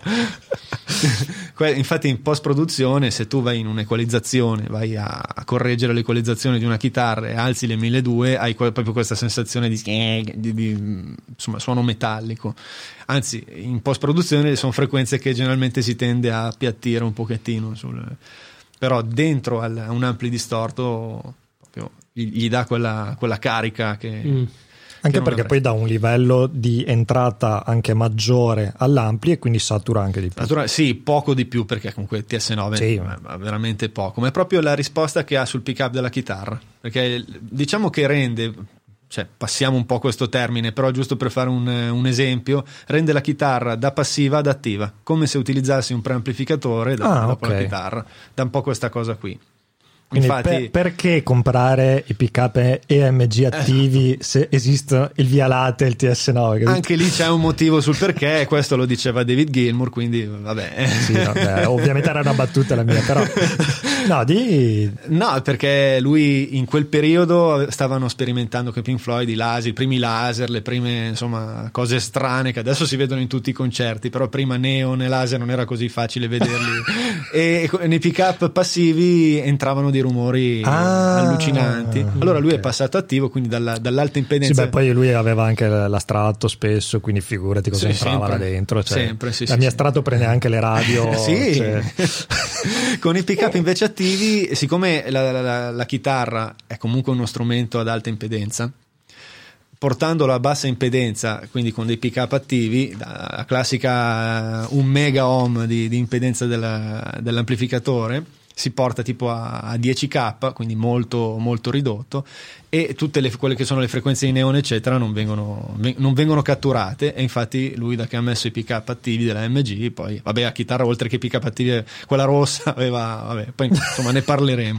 Infatti in post produzione, se tu vai in un'equalizzazione, vai a correggere l'equalizzazione di una chitarra e alzi le milleduecento, hai proprio questa sensazione di, di, di insomma, suono metallico. Anzi, in post produzione sono frequenze che generalmente si tende a appiattire un pochettino sul... però dentro al, a un ampli distorto proprio gli, gli dà quella, quella carica che... Mm. Anche perché poi dà un livello di entrata anche maggiore all'ampli e quindi satura anche di più. Satura, sì, poco di più, perché comunque il T S nove sì. è veramente poco, ma è proprio la risposta che ha sul pick up della chitarra, perché diciamo che rende, cioè passiamo un po' questo termine, però giusto per fare un, un esempio, rende la chitarra da passiva ad attiva, come se utilizzassi un preamplificatore da, ah, dopo okay. la chitarra, dà un po' questa cosa qui. Quindi Infatti, per, perché comprare i pick up E M G attivi eh. se esistono il via latte e il T S nove? Capito? Anche lì c'è un motivo sul perché, questo lo diceva David Gilmour, quindi vabbè. Sì, vabbè, ovviamente era una battuta la mia, però no, di... no, perché lui in quel periodo stavano sperimentando con Pink Floyd i laser, i primi laser, le prime insomma cose strane che adesso si vedono in tutti i concerti, però prima neon e laser non era così facile vederli e nei pick up passivi entravano dei rumori ah, allucinanti. Allora lui okay. è passato attivo, quindi dalla, dall'alta impedenza. Sì, beh, poi lui aveva anche l'astratto spesso, quindi figurati cosa sì, entrava là dentro. Cioè, sempre, sì, la sì, mia sì. astratto prende anche le radio. sì. Cioè. Con i pick up invece attivi, siccome la, la, la, la chitarra è comunque uno strumento ad alta impedenza, portandolo a bassa impedenza, quindi con dei pick up attivi, la classica un mega ohm di, di impedenza della, dell'amplificatore, si porta tipo a, a dieci K, quindi molto molto ridotto, e tutte le, quelle che sono le frequenze di neon eccetera non vengono, non vengono catturate, e infatti lui da che ha messo i pick up attivi della M G, poi vabbè la chitarra oltre che pick up attivi quella rossa aveva, vabbè poi insomma ne parleremo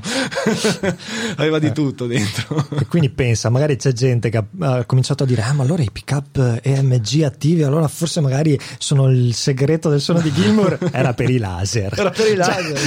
aveva di tutto dentro. E quindi pensa, magari c'è gente che ha, ha cominciato a dire ah ma allora i pick up E M G attivi allora forse magari sono il segreto del suono di Gilmour. Era per i laser, era per i laser.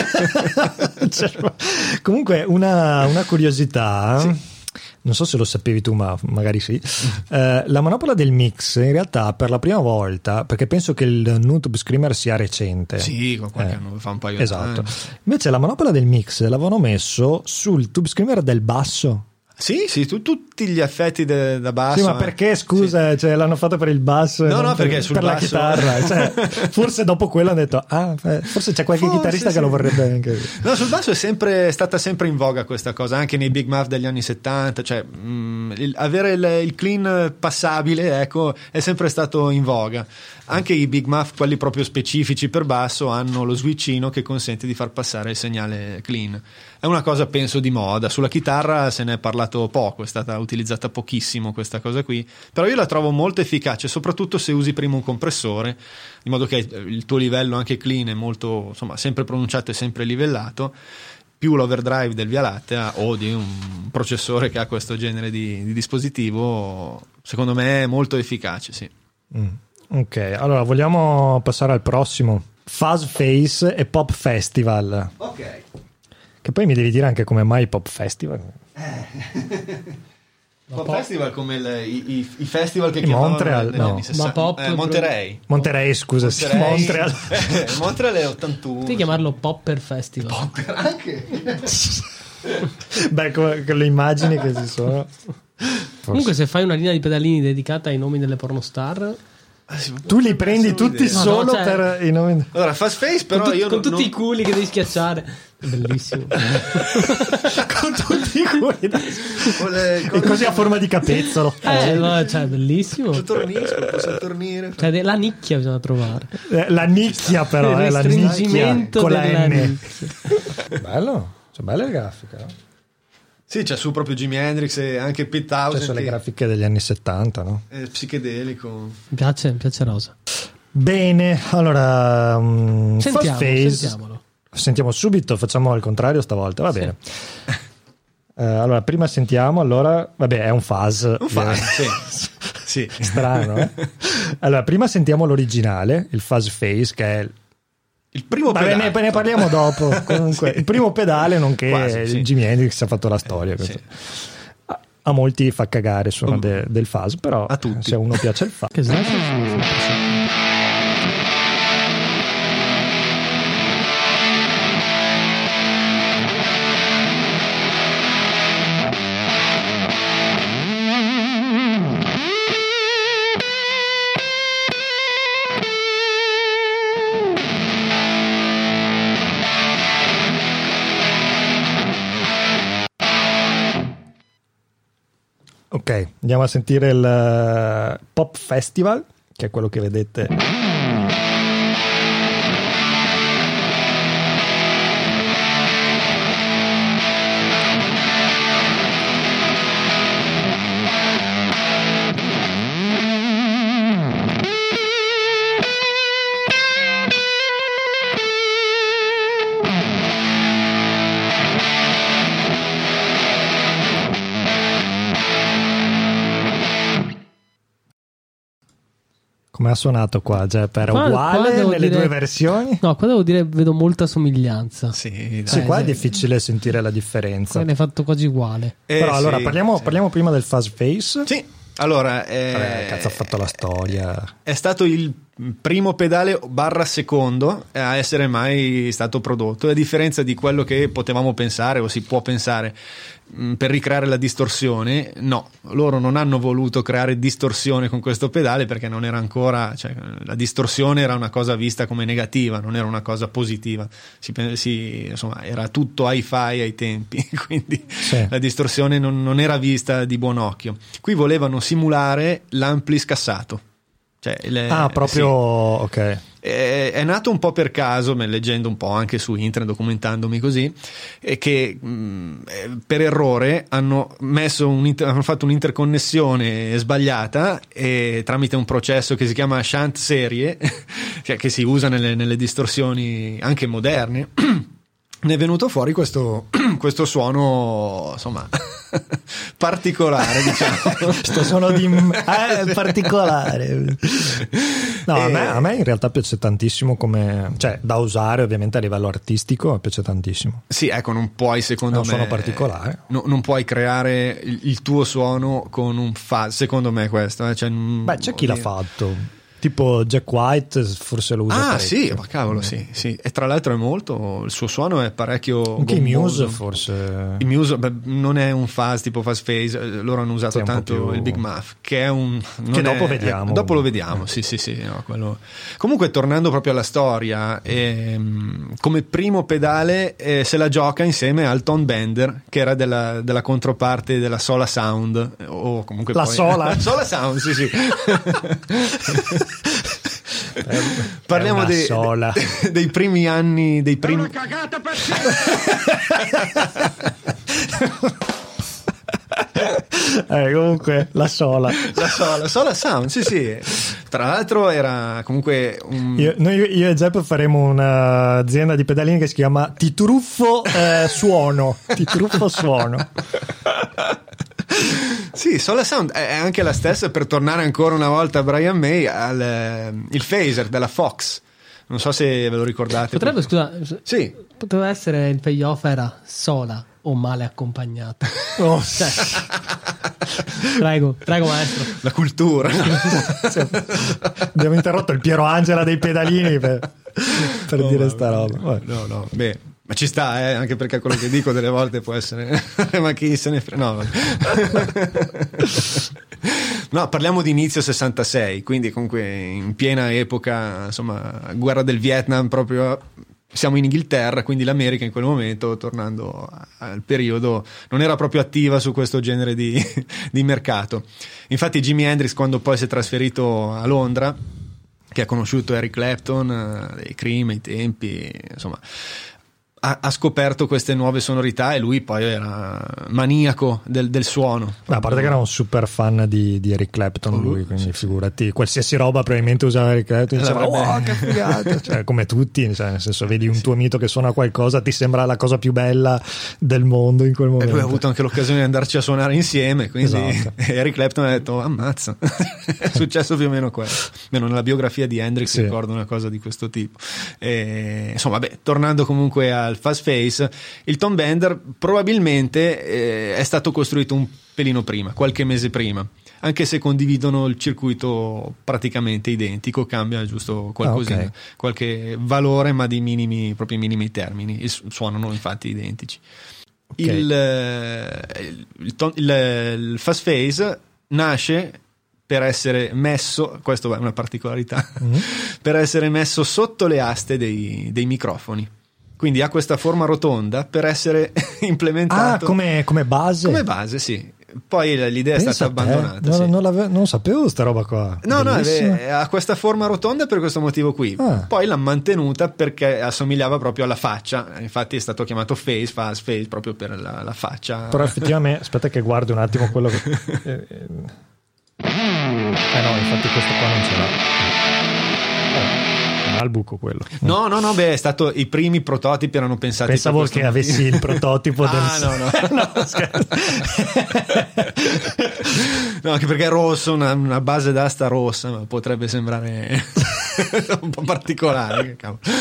Cioè, comunque una, una curiosità sì. Non so se lo sapevi tu, ma magari sì. Eh, la manopola del mix in realtà per la prima volta, perché penso che il Nude Tube Screamer sia recente. Sì, qualche eh, anno fa, un paio esatto. di anni. Invece la manopola del mix l'avevano messo sul Tube Screamer del basso. Sì, sì, tu, tutti gli effetti de, da basso. Sì, ma perché, scusa, sì. cioè, l'hanno fatto per il basso no, e no, per, perché sul per basso... la chitarra. Cioè, forse dopo quello hanno detto, ah, forse c'è qualche forse, chitarrista sì. che lo vorrebbe anche. No, sul basso è sempre è stata sempre in voga questa cosa, anche nei Big Muff degli anni settanta, cioè mh, il, avere il, il clean passabile, ecco, è sempre stato in voga. Anche i Big Muff, quelli proprio specifici per basso, hanno lo switchino che consente di far passare il segnale clean. È una cosa penso di moda, sulla chitarra se ne è parlato poco, è stata utilizzata pochissimo questa cosa qui, però io la trovo molto efficace, soprattutto se usi prima un compressore, in modo che il tuo livello anche clean è molto, insomma, sempre pronunciato e sempre livellato, più l'overdrive del Via Lattea o di un processore che ha questo genere di, di dispositivo, secondo me è molto efficace, sì. Mm. Ok, allora vogliamo passare al prossimo. Fuzz Face e Pop Festival. Ok. Che poi mi devi dire anche come mai Pop Festival. Pop Festival come il, i, i, i festival che I chiamavano Montreal, negli no. anni sessanta. Ma pop, eh, Monterey. Monterey, scusa, sì, Monterey. Montreal. Eh, Montreal è ottantuno. Devi chiamarlo Popper Festival. Popper anche. Beh, con, con le immagini che ci sono. Comunque, se fai una linea di pedalini dedicata ai nomi delle pornostar, Tu li prendi tutti No, no, solo cioè- per i nomi. Allora, Fast Face però con, tu- io con non- tutti non- i culi che devi schiacciare, è bellissimo. Con tutti i culi. con le- E con- così a forma di capezzolo. Eh, no, cioè, bellissimo. Posso tornisco, posso tornire. Cioè, de- la nicchia bisogna trovare. Eh, La nicchia però, Il è la nicchia restringimento con la della N. nicchia. Bello, c'è bella grafica. No? Sì, c'è su proprio Jimi Hendrix e anche Pete Cioè, Townshend sono le che grafiche degli anni settanta, no? è psichedelico. Mi piace, mi piace Rosa. Bene, allora um, Fast Sentiamo, Face. sentiamolo. Sentiamo subito, facciamo al contrario stavolta, va Sì. bene. Eh, allora, prima sentiamo, allora, vabbè, è un fuzz. Un fan, sì. Sì. Strano, eh? Allora, prima sentiamo l'originale, il Fuzz Face, che è Il primo Vabbè, pedale. ne, ne parliamo dopo. Comunque, Sì. il primo pedale, nonché Quasi, sì. Jimi Hendrix ha fatto la storia. Sì. questo. A, a molti fa cagare il suono Um, de- del fuzz, però a tutti. se a uno piace il fuzz. Che slash? Ok, andiamo a sentire il eh, Pop Festival, che è quello che vedete. Come ha suonato qua, Jeff? Era Qua- uguale qua devo nelle dire- due versioni? No, qua devo dire vedo molta somiglianza. Sì, Sì, dai. qua è sì. difficile sentire la differenza. Qua l'hai fatto quasi uguale. Eh, Però allora sì, parliamo, sì. parliamo prima del Fuzz Face. Sì, allora eh, Vabbè, cazzo, ha fatto la storia. È stato il primo pedale barra secondo a essere mai stato prodotto, a differenza di quello che potevamo pensare o si può pensare mh, per ricreare la distorsione. No, loro non hanno voluto creare distorsione con questo pedale perché non era ancora, cioè, la distorsione era una cosa vista come negativa, non era una cosa positiva. Si, si, insomma, era tutto hi-fi ai tempi, quindi Sì. la distorsione non, non era vista di buon occhio. Qui volevano simulare l'ampli scassato. Cioè, le- Ah, proprio, sì. ok. È, è nato un po' per caso, me- leggendo un po' anche su internet, documentandomi così, e che mh, eh, per errore hanno messo un inter- hanno fatto un'interconnessione sbagliata e tramite un processo che si chiama shunt serie, cioè che si usa nelle, nelle distorsioni anche moderne. Ne è venuto fuori questo, questo suono, insomma, particolare, diciamo. Sto suono di eh, particolare. No, a, E- me, a me in realtà piace tantissimo come, cioè, da usare ovviamente a livello artistico, mi piace tantissimo. Sì, ecco, non puoi, secondo È un me, suono particolare. no- non puoi creare il, il tuo suono con un fuzz, secondo me questo. Eh? Cioè, Beh, c'è chi l'ha fatto. Tipo Jack White forse lo usa Ah, parecchio. sì, ma cavolo, sì, sì. E tra l'altro è molto, il suo suono è parecchio Anche i gommoso. Muse forse. I Muse, beh, non è un fuzz tipo Fuzz Phase, eh, loro hanno usato Sì, un po' tanto più- il Big Muff, che è un... non Che dopo è- vediamo. eh, dopo lo vediamo, sì, sì, sì. No, quello... Comunque, tornando proprio alla storia, ehm, come primo pedale eh, se la gioca insieme al Tone Bender, che era della, della controparte della Sola Sound, eh, o comunque La poi- Sola? Sola Sound, sì, sì. Parliamo una dei, sola. dei- dei primi anni, dei primi... cagata per Eh, comunque la sola. La sola, sola sound, sì sì. Tra l'altro era comunque un... io, noi, io e Zepp faremo un'azienda di pedalini che si chiama Ti truffo eh, suono. Ti truffo suono. Sì, Solar Sound è anche la stessa, per tornare ancora una volta a Brian May, al, eh, il phaser della Fox. Non so se ve lo ricordate. Potrebbe, scusa, sì. poteva essere il payoff era sola o male accompagnata. Oh. Cioè, prego, prego maestro. La cultura. Abbiamo interrotto il Piero Angela dei pedalini per, per oh, dire vabbè, sta roba. Vabbè. No, no, beh. Ma ci sta, eh, anche perché quello che dico delle volte può essere... Ma chi se ne frega? No, no, parliamo di inizio sessantasei, quindi comunque in piena epoca, insomma, guerra del Vietnam, proprio siamo in Inghilterra, quindi l'America in quel momento, tornando al periodo, non era proprio attiva su questo genere di, di mercato. Infatti Jimi Hendrix, quando poi si è trasferito a Londra, che ha conosciuto Eric Clapton, dei Cream ai tempi, insomma... ha scoperto queste nuove sonorità e lui poi era maniaco del, del suono. Ma a parte che era un super fan di, di Eric Clapton lui, quindi sì, figurati, qualsiasi roba probabilmente usava Eric Clapton e diceva oh che figata, cioè, come tutti, cioè, nel senso vedi un sì. tuo mito che suona qualcosa, ti sembra la cosa più bella del mondo in quel momento. E poi ha avuto anche l'occasione di andarci a suonare insieme, quindi esatto. Eric Clapton ha detto ammazza. È successo più o meno quello, almeno nella biografia di Hendrix sì. ricordo una cosa di questo tipo. E, insomma vabbè, tornando comunque a al Fast Face, il Tom Bender probabilmente eh, è stato costruito un pelino prima, qualche mese prima, anche se condividono il circuito praticamente identico, cambia giusto qualcosina, ah, okay. qualche valore, ma di minimi, proprio minimi termini, suonano infatti identici. Okay. Il, il, il, il, il Fast Face nasce per essere messo, questo è una particolarità, mm-hmm. per essere messo sotto le aste dei, dei microfoni. Quindi ha questa forma rotonda per essere implementato. Ah, come, come base? Come base, sì. Poi l'idea è stata abbandonata. Non, sì. non, non sapevo questa roba qua. No, bellissima. no, ha questa forma rotonda per questo motivo qui. Ah. Poi l'ha mantenuta perché assomigliava proprio alla faccia. Infatti è stato chiamato Face, Fast Face, proprio per la, la faccia. Però effettivamente, aspetta che guardi un attimo quello che... eh, eh no, infatti questo qua non ce l'ha. Eh. Al buco quello. No, no, no, beh, è stato i primi prototipi erano pensati. Pensavo che avessi il prototipo del ah, no, no. no, no, anche perché è rosso, una, una base d'asta rossa, ma potrebbe sembrare un po' particolare.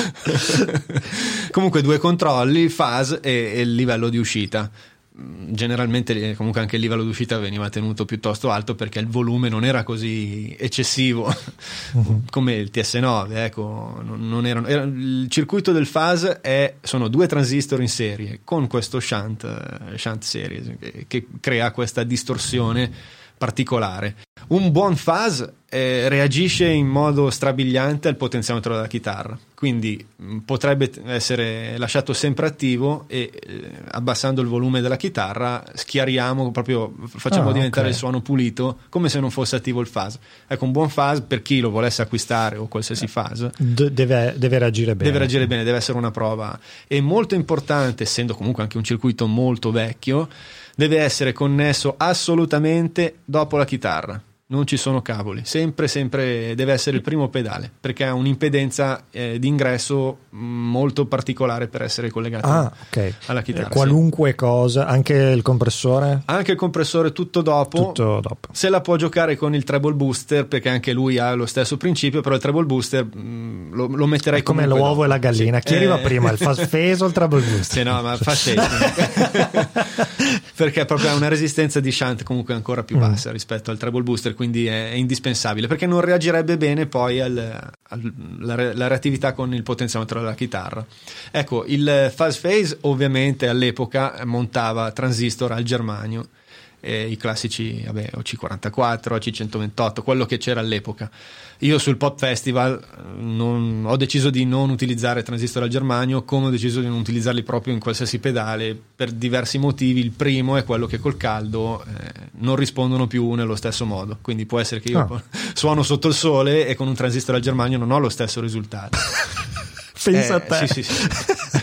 Comunque due controlli, fase e, e il livello di uscita. Generalmente comunque anche il livello d'uscita veniva tenuto piuttosto alto perché il volume non era così eccessivo uh-huh. come il T S nove, ecco, non, non erano, era, il circuito del Phase è, sono due transistor in serie con questo shunt, shunt series che, che crea questa distorsione particolare. Un buon Phase eh, reagisce in modo strabiliante al potenziometro della chitarra, quindi mh, potrebbe essere lasciato sempre attivo e eh, abbassando il volume della chitarra schiariamo proprio, facciamo ah, diventare okay. il suono pulito come se non fosse attivo il Phase. Ecco, un buon Phase per chi lo volesse acquistare o qualsiasi Phase D- deve, deve reagire bene deve reagire bene, deve essere una prova, e molto importante, essendo comunque anche un circuito molto vecchio, deve essere connesso assolutamente dopo la chitarra. Non ci sono cavoli, sempre sempre deve essere il primo pedale perché ha un'impedenza eh, di ingresso molto particolare per essere collegato ah, okay. alla chitarra. Qualunque sì. cosa, anche il compressore? Anche il compressore tutto dopo. Tutto dopo. Se la può giocare con il treble booster perché anche lui ha lo stesso principio, però il treble booster mh, lo, lo metterei è come l'uovo dopo. E la gallina. Sì. Chi eh... arriva prima, il fast phase o il treble booster? Sì, no, ma fast phase perché proprio ha una resistenza di shunt comunque ancora più bassa mm. rispetto al treble booster, quindi è indispensabile perché non reagirebbe bene poi al, al, la, la reattività con il potenziometro della chitarra. Ecco, il Fast Phase ovviamente all'epoca montava transistor al germanio, eh, i classici vabbè, O C quarantaquattro, O C centoventotto, quello che c'era all'epoca. Io sul Pop Festival non, ho deciso di non utilizzare transistor al germanio, come ho deciso di non utilizzarli proprio in qualsiasi pedale per diversi motivi. Il primo è quello che col caldo eh, non rispondono più nello stesso modo, quindi può essere che io ah. suono sotto il sole e con un transistor al germanio non ho lo stesso risultato. Pensa eh, a te. Sì, sì, sì.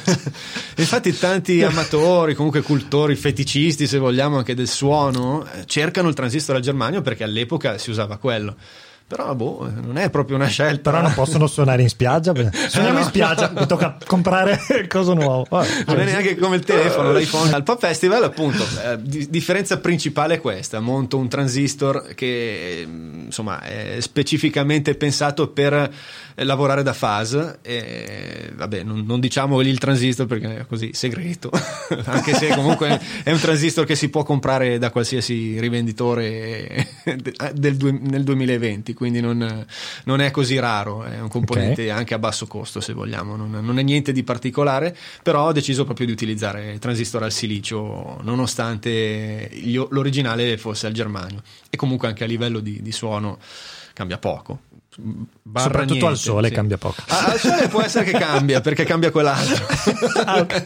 Infatti tanti amatori, comunque cultori, feticisti se vogliamo anche del suono, cercano il transistor al germanio perché all'epoca si usava quello. Però boh, non è proprio una scelta. Però non possono suonare in spiaggia. Suoniamo no, in spiaggia, no. mi tocca comprare coso nuovo. Oh, non è neanche come il telefono, l'iPhone. Al Pop Festival, appunto, eh, di- differenza principale è questa: monto un transistor che insomma è specificamente pensato per lavorare da fase. E vabbè, non, non diciamo il transistor perché è così segreto, anche se comunque è un transistor che si può comprare da qualsiasi rivenditore del du- nel duemilaventi. Quindi non, non è così raro, è un componente okay. anche a basso costo se vogliamo, non, non è niente di particolare, però ho deciso proprio di utilizzare transistor al silicio nonostante l'originale fosse al germanio, e comunque anche a livello di, di suono cambia poco. Barra soprattutto niente, al sole sì. cambia poco. Ah, al sole può essere che cambia perché cambia quell'altro. Ah, okay.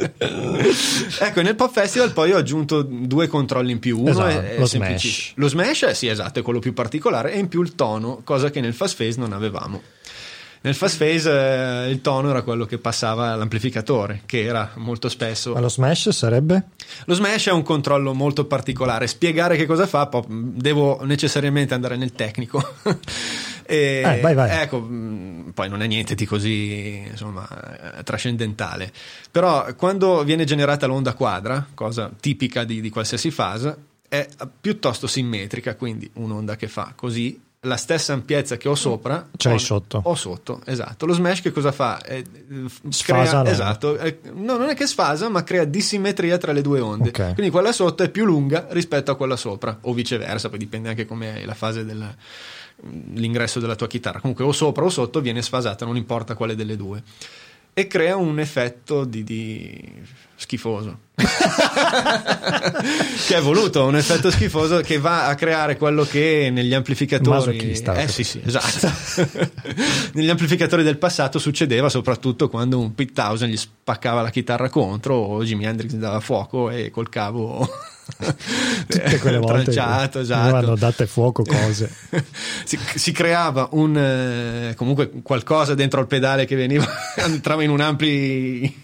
Ecco, nel Pop Festival poi ho aggiunto due controlli in più. Uno esatto, è, è lo semplici- smash lo smash è, sì, esatto, è quello più particolare, e in più il tono, cosa che nel Fast Phase non avevamo. Nel Fast Phase eh, il tono era quello che passava all'amplificatore, che era molto spesso. Ma lo smash sarebbe? Lo smash è un controllo molto particolare. Spiegare che cosa fa, poi devo necessariamente andare nel tecnico. E, eh, vai, vai. Ecco, poi non è niente di così insomma trascendentale, però quando viene generata l'onda quadra, cosa tipica di, di qualsiasi fase, è piuttosto simmetrica, quindi un'onda che fa così la stessa ampiezza che ho sopra c'hai ho, sotto ho sotto, esatto. Lo smash che cosa fa? Eh, sfasa crea, esatto, eh, no, non è che sfasa, ma crea dissimmetria tra le due onde, okay. Quindi quella sotto è più lunga rispetto a quella sopra, o viceversa, poi dipende anche come è la fase del l'ingresso della tua chitarra. Comunque o sopra o sotto viene sfasata, non importa quale delle due, e crea un effetto di, di schifoso che è voluto, un effetto schifoso che va a creare quello che negli amplificatori masochista, eh sì sì esatto negli amplificatori del passato succedeva, soprattutto quando un Pete Townshend gli spaccava la chitarra contro o Jimi Hendrix dava fuoco e col cavo tutte quelle volte tranciato, esatto. avevano date fuoco cose si, si creava un eh, comunque qualcosa dentro al pedale che veniva entrava in un ampli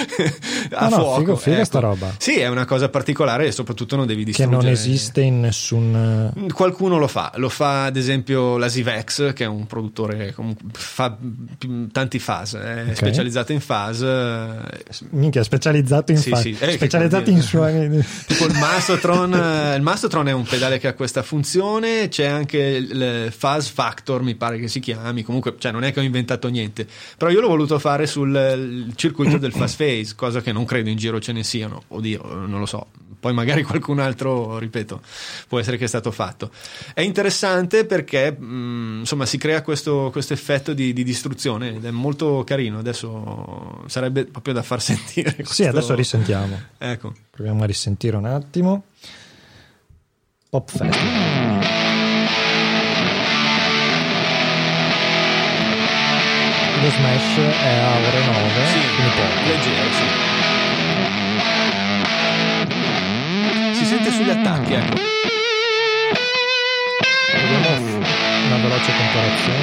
a no, no, fuoco, figo, figa ecco. Sta roba Sì, è una cosa particolare e soprattutto non devi distruggere. Che non esiste in nessun. Qualcuno lo fa, lo fa ad esempio la Zivex, che è un produttore comunque fa tanti fase, è okay. specializzato in fase. Minchia, specializzato in sì, fase. Sì. Eh, specializzato in suoni. Tipo il Mastotron, il Mastotron è un pedale che ha questa funzione, c'è anche il Fuzz Factor, mi pare che si chiami, comunque, cioè non è che ho inventato niente, però io l'ho voluto fare sul circuito del Fast Phase, cosa che non credo in giro ce ne siano, oddio, non lo so, poi magari qualcun altro, ripeto, può essere che è stato fatto. È interessante perché mh, insomma si crea questo, questo effetto di, di distruzione ed è molto carino. Adesso sarebbe proprio da far sentire questo... Sì, adesso risentiamo, ecco, proviamo a risentire un attimo. Pop Festival. Lo smash è a ore nove, sì, quindi poco. Leggero, sì. Si sente sugli attacchi, ecco. Vediamo una veloce comparazione.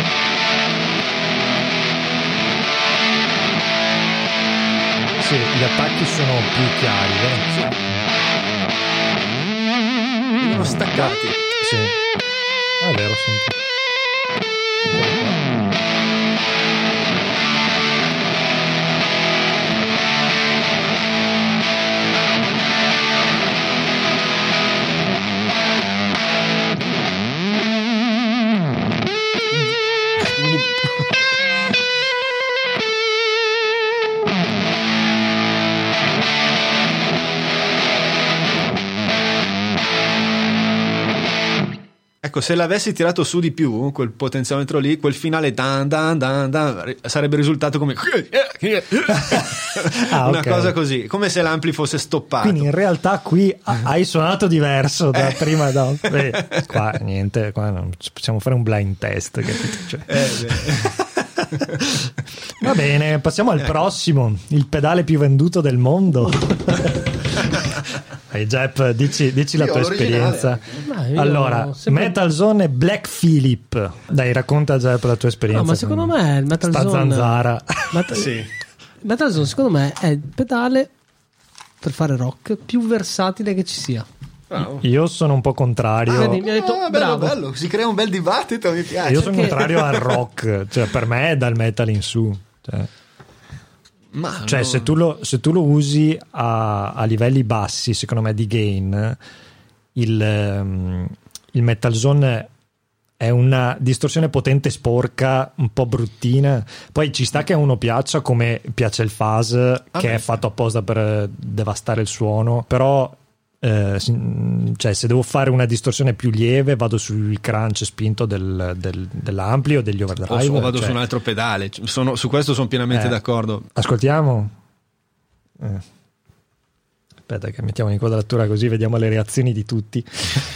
Sì, gli attacchi sono più chiari, vero? Sì. Vengono staccati. Sì. Ah, è vero, senti. Ecco, se l'avessi tirato su di più, quel potenziometro lì, quel finale dan dan dan dan sarebbe risultato come ah, una okay. cosa così, come se l'ampli fosse stoppato. Quindi in realtà qui hai suonato diverso da eh. prima e dopo. Beh, qua niente, qua non possiamo fare un blind test, capito? Cioè. Eh, Va bene, passiamo al prossimo, il pedale più venduto del mondo. Hey Jeff, dici, dici la tua esperienza. Dai, allora, sempre... Metal Zone e Black Phillip. Dai, racconta Jeff la tua esperienza. No, ma secondo me il Metal sta Zone zanzara. Metal... sì. Metal Zone secondo me è il pedale per fare rock più versatile che ci sia. Bravo. Io sono un po' contrario. Ah, vedi, mi ha detto Ah, bello, bravo. bello, si crea un bel dibattito, mi piace. Io sono Perché- contrario al rock, cioè per me è dal metal in su. Cioè, Ma cioè no. se, tu lo, se tu lo usi a, a livelli bassi, secondo me, di gain, il, ehm, il Metal Zone è una distorsione potente, sporca, un po' bruttina. Poi ci sta che a uno piaccia, come piace il fuzz, che beh, è sì. fatto apposta per devastare il suono, però eh, si- cioè se devo fare una distorsione più lieve vado sul crunch spinto del, del, dell'ampli o degli O, overdrive. o vado cioè- su un altro pedale. Sono- su questo sono pienamente Eh. d'accordo. Ascoltiamo. Eh. Aspetta che mettiamo in quadratura così vediamo le reazioni di tutti.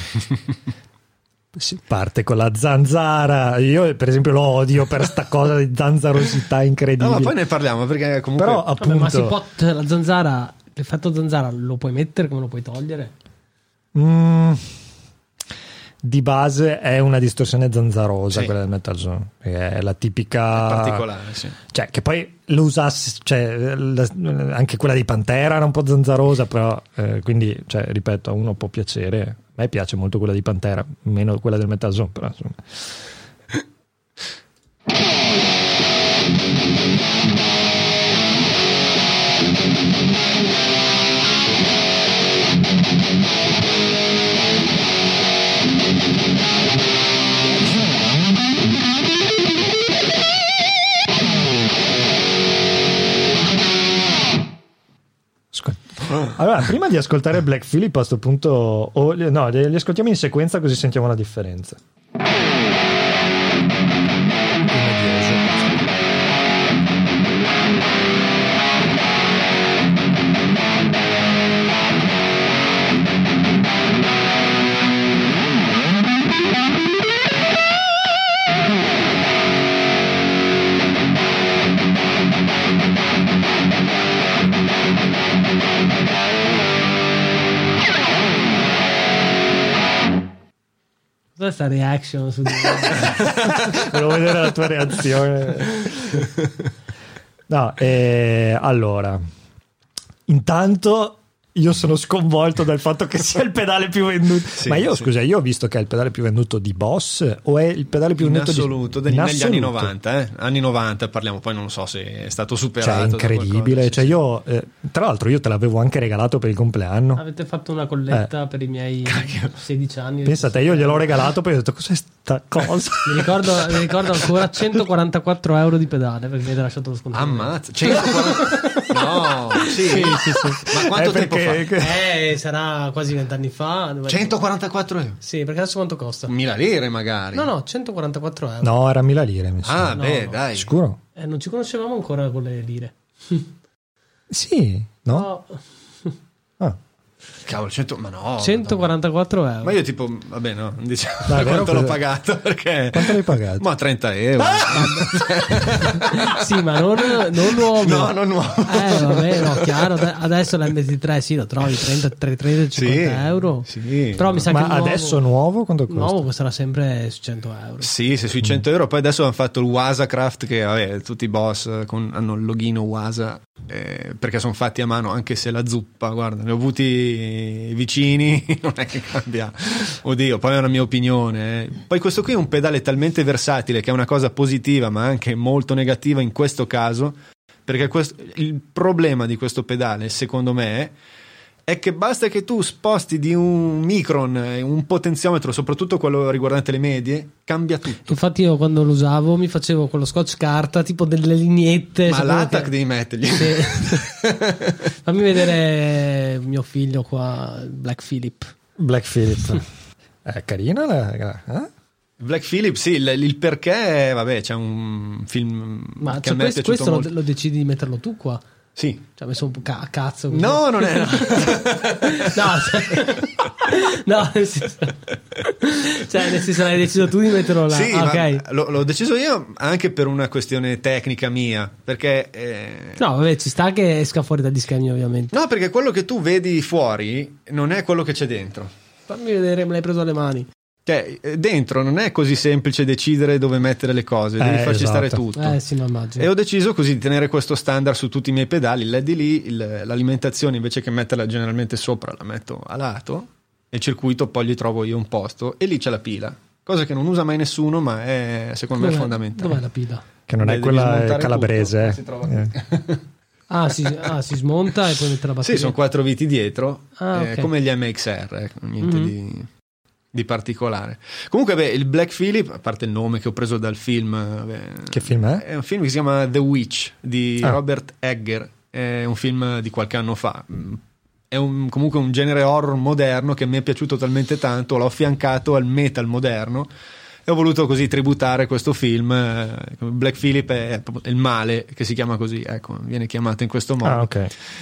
Si parte con la zanzara. Io per esempio lo odio per sta cosa di zanzarosità No, incredibile. ma poi ne parliamo perché comunque Però Vabbè, appunto ma si può, la zanzara, l'effetto zanzara lo puoi mettere come lo puoi togliere? mm, di base è una distorsione zanzarosa Sì. quella del Metal Zone, che è la tipica è particolare, sì. cioè che poi lo usassi, cioè, la- anche quella di Pantera era un po' zanzarosa, però eh, quindi cioè, ripeto, a uno può piacere. A me piace molto quella di Pantera, meno quella del Metal Zone, però insomma. Ascol- Allora, prima di ascoltare Black Phillip, a questo punto, o, no, li li ascoltiamo in sequenza così sentiamo la differenza. Cos'è sta reaction su di me? Volevo vedere la tua reazione. No, eh, allora, intanto io sono sconvolto dal fatto che sia il pedale più venduto. Sì, Ma io, sì. scusa, io ho visto che è il pedale più venduto di Boss o è il pedale più In venduto assoluto, di degli- in negli anni assoluto? novanta, eh? Anni novanta parliamo, poi non so se è stato Cioè, superato. è da incredibile. qualcosa, sì, Cioè, sì. io, eh, tra l'altro, io te l'avevo anche regalato per il compleanno. Avete fatto una colletta per i miei sedici anni. Pensa a te, io gliel'ho regalato, poi ho detto cos'è sta cosa? Mi ricordo, mi ricordo ancora centoquarantaquattro euro di pedale perché mi avete lasciato lo sconto. Ammazza, centoquaranta No, sì. Sì, sì, sì. Ma quanto Eh, tempo perché- fa? Eh, sarà quasi vent'anni fa. dove- centoquarantaquattro euro. Sì, perché adesso quanto costa? Mila lire magari. No, no, centoquarantaquattro euro. No, era mille lire. Mi sa. Ah, No, beh, no. dai. Sicuro? Eh, non ci conoscevamo ancora con le lire. Sì, no? No, Ah. Cavolo, cento ma no. centoquarantaquattro euro. Ma io tipo, vabbè, no, non diciamo Dai, vero quanto l'ho cosa- pagato perché Quanto l'hai pagato? ma trenta euro. Sì, ma non, non nuovo. No, non nuovo. Eh, vabbè, no, chiaro. ade- Adesso l'M T tre sì, lo trovi trenta, trenta, cinquanta euro. Sì. Però mi sa Ma che il nuovo, adesso nuovo quanto costa? nuovo costerà sempre su cento euro. Sì, se sui cento euro. Poi adesso hanno fatto il Wasacraft, che vabbè, tutti i boss con, hanno il login Wasa, eh, perché sono fatti a mano, anche se la zuppa, guarda, ne ho avuti vicini, non è che cambia. Oddio, poi è una mia opinione. eh. Poi questo qui è un pedale talmente versatile che è una cosa positiva, ma anche molto negativa in questo caso, perché questo, il problema di questo pedale, secondo me, è che basta che tu sposti di un micron eh, un potenziometro, soprattutto quello riguardante le medie, cambia tutto. Infatti io quando lo usavo mi facevo con lo scotch carta tipo delle lineette. Ma sapevo l'attack che- devi mettergli. Sì. Fammi vedere mio figlio qua, Black Phillip. Black Phillip. È carina la... eh? Black Phillip, sì, il, il perché, vabbè, c'è un film Ma che cioè, a me è questo, piaciuto questo lo, molto. lo decidi di metterlo tu qua? Sì. Cioè, ho messo un po' ca- a cazzo. così. No, non è. no, cioè, no, nel senso, cioè, nel senso, l'hai deciso tu di metterlo là. Sì, Ah, ma ok. l'ho, l'ho deciso io anche per una questione tecnica mia, perché eh, No, vabbè, ci sta che esca fuori dagli schemi, ovviamente. no, perché quello che tu vedi fuori non è quello che c'è dentro. Fammi vedere, me l'hai preso alle mani. Cioè, dentro non è così semplice decidere dove mettere le cose, devi Eh, farci esatto. stare tutto. Eh sì, lo immagino. E ho deciso così di tenere questo standard su tutti i miei pedali, il L E D lì, il- l'alimentazione invece che metterla generalmente sopra la metto a lato, e il circuito poi gli trovo io un posto, e lì c'è la pila, cosa che non usa mai nessuno, ma è secondo me Dov'è- fondamentale. Dov'è la pila? Che non Beh, è devi quella smontare calabrese. tutto, si trova eh. qui. Ah si, ah, si smonta e poi mette la batteria. Sì, sono quattro viti dietro, Ah, eh, ok. come gli M X R, ecco, niente Mhm. di, di particolare. Comunque, beh, il Black Phillip, a parte il nome che ho preso dal film, vabbè, Che film è? è un film che si chiama The Witch di Ah. Robert Egger, è un film di qualche anno fa. È un, comunque un genere horror moderno che mi è piaciuto talmente tanto, l'ho affiancato al metal moderno e ho voluto così tributare questo film. eh, Black Phillip è proprio il male, che si chiama così, ecco, viene chiamato in questo modo. Ah, ok.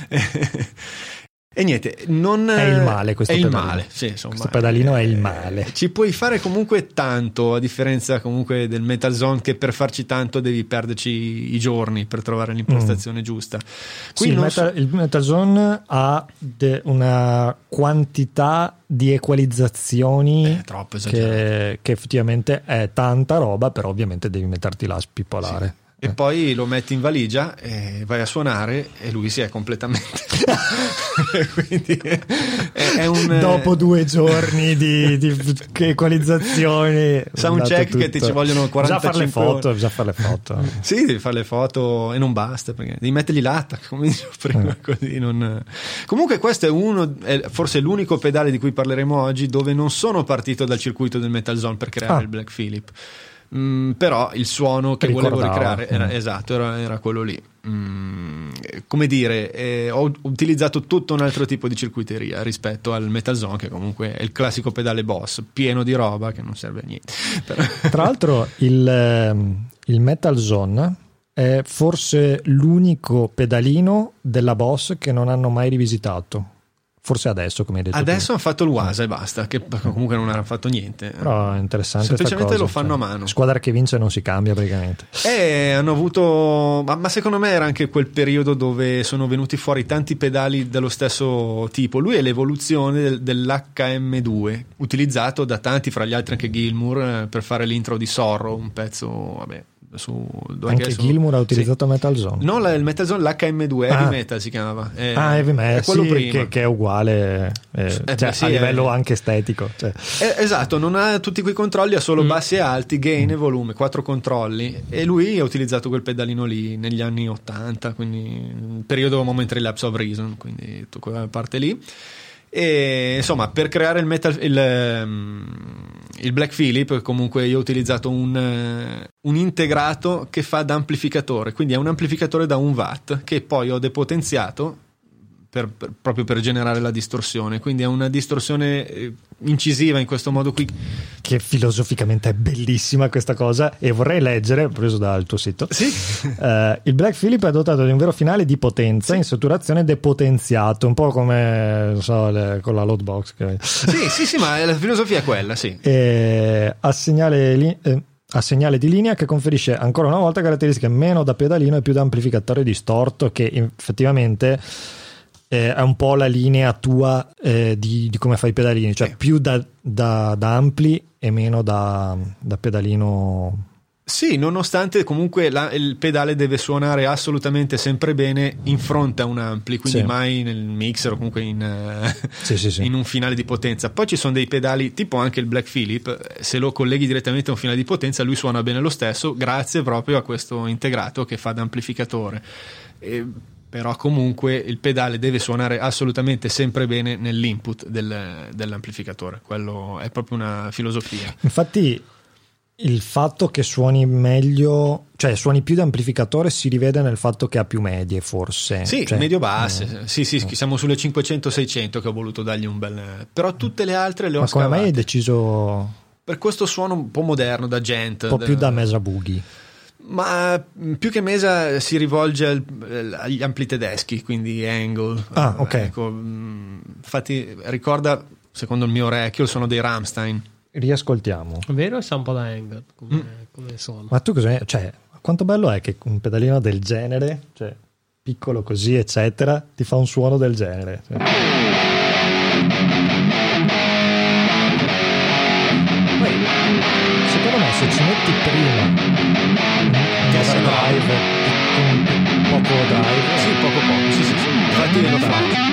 E niente, non È il male questo è il pedalino. male, sì, insomma, Questo pedalino è il eh, male. Ci puoi fare comunque tanto, a differenza comunque del Metal Zone, che per farci tanto devi perderci i giorni per trovare l'impostazione giusta. Sì, il, non Metal, il Metal Zone ha de- una quantità di equalizzazioni È troppo esagerato. che, che effettivamente è tanta roba, però ovviamente devi metterti là a spippolare. E poi lo metti in valigia e vai a suonare e lui si è completamente quindi è, è un Dopo due giorni di, di equalizzazioni, soundcheck andato che ti tutto. ci vogliono quarantacinque Bisogna fare le foto, ore. bisogna fare le foto. Sì, devi fare le foto e non basta, perché devi mettergli l'attack, come dicevo prima, Eh. così non... Comunque questo è uno, è forse l'unico pedale di cui parleremo oggi dove non sono partito dal circuito del Metal Zone per creare Ah. il Black Phillip. Mm, però il suono che volevo Ricordavo. ricreare era, Mm. esatto, era, era quello lì. Mm, come dire, eh, ho utilizzato tutto un altro tipo di circuiteria rispetto al Metal Zone, che comunque è il classico pedale Boss pieno di roba che non serve a niente. Però- Tra l'altro il, ehm, il Metal Zone è forse l'unico pedalino della Boss che non hanno mai rivisitato. Forse adesso, come hai detto Adesso tu. hanno fatto il Wasa e basta, che comunque non hanno fatto niente. Però è interessante sta Semplicemente cosa, lo fanno cioè, a mano. Squadra che vince non si cambia praticamente. E hanno avuto, ma, ma secondo me era anche quel periodo dove sono venuti fuori tanti pedali dello stesso tipo. Lui è l'evoluzione del, dell'H M due, utilizzato da tanti, fra gli altri anche Gilmour, eh, per fare l'intro di Sorrow, un pezzo, vabbè, su dove Anche su- Gilmour ha sì. utilizzato Metal Zone. No, la- il Metal Zone, l'H M due, Ah. Heavy Metal si chiamava. È, Ah, Heavy è Metal, quello sì, prima. che, che è uguale eh, Eh, cioè, beh, sì, a livello è- anche estetico. Cioè. Eh, esatto, non ha tutti quei controlli, ha solo Mm. bassi e alti, gain e volume, quattro controlli, e lui ha utilizzato quel pedalino lì negli anni ottanta, quindi il periodo Momentary Lapse of Reason, quindi tutta quella parte lì. E insomma, per creare il metal il, ehm, il Black Phillip, comunque io ho utilizzato un, eh, un integrato che fa da amplificatore, quindi è un amplificatore da un watt che poi ho depotenziato per, per- proprio per generare la distorsione, quindi è una distorsione eh, incisiva in questo modo qui. Che filosoficamente è bellissima questa cosa, e vorrei leggere, preso dal tuo sito. Sì. Eh, il Black Phillip è dotato di un vero finale di potenza in saturazione depotenziato, un po' come non so, le- con la load box che... Sì, sì, sì, ma la filosofia è quella, sì. e a segnale, li- eh, a segnale di linea che conferisce ancora una volta caratteristiche meno da pedalino e più da amplificatore distorto, che effettivamente eh, è un po' la linea tua eh, di, di come fai i pedalini, cioè Sì. più da, da- da ampli e meno da, da pedalino. Sì, nonostante comunque la- il pedale deve suonare assolutamente sempre bene in fronte a un ampli, quindi Sì. mai nel mixer o comunque in, eh, Sì, sì, sì. in un finale di potenza. Poi ci sono dei pedali, tipo anche il Black Phillip, se lo colleghi direttamente a un finale di potenza lui suona bene lo stesso, grazie proprio a questo integrato che fa da amplificatore. E, però comunque il pedale deve suonare assolutamente sempre bene nell'input del- dell'amplificatore, quello è proprio una filosofia. Infatti il fatto che suoni meglio, cioè suoni più da amplificatore, si rivede nel fatto che ha più medie, forse. Sì, Cioè, medio basse, eh, sì, sì, siamo sulle cinquecento seicento che ho voluto dargli un bel... Però tutte le altre le ho ma come mai hai scavate. deciso Per questo suono un po' moderno, da gent. un po' più da Mesa Boogie? Ma mh, più che Mesa si rivolge al- agli ampli tedeschi, quindi Engel. Ah, ok. Ecco, mh, infatti ricorda, secondo il mio orecchio, il suono dei Rammstein. Riascoltiamo. È vero, sa un po' da Hang come, Mm. come sono. Ma tu cosa, cioè, quanto bello è che un pedalino del genere, cioè piccolo così, eccetera, ti fa un suono del genere. Cioè, Poi se ci metti prima T S nove drive con poco drive, sì, poco poco, sì, sì, sì. Infatti lo fa.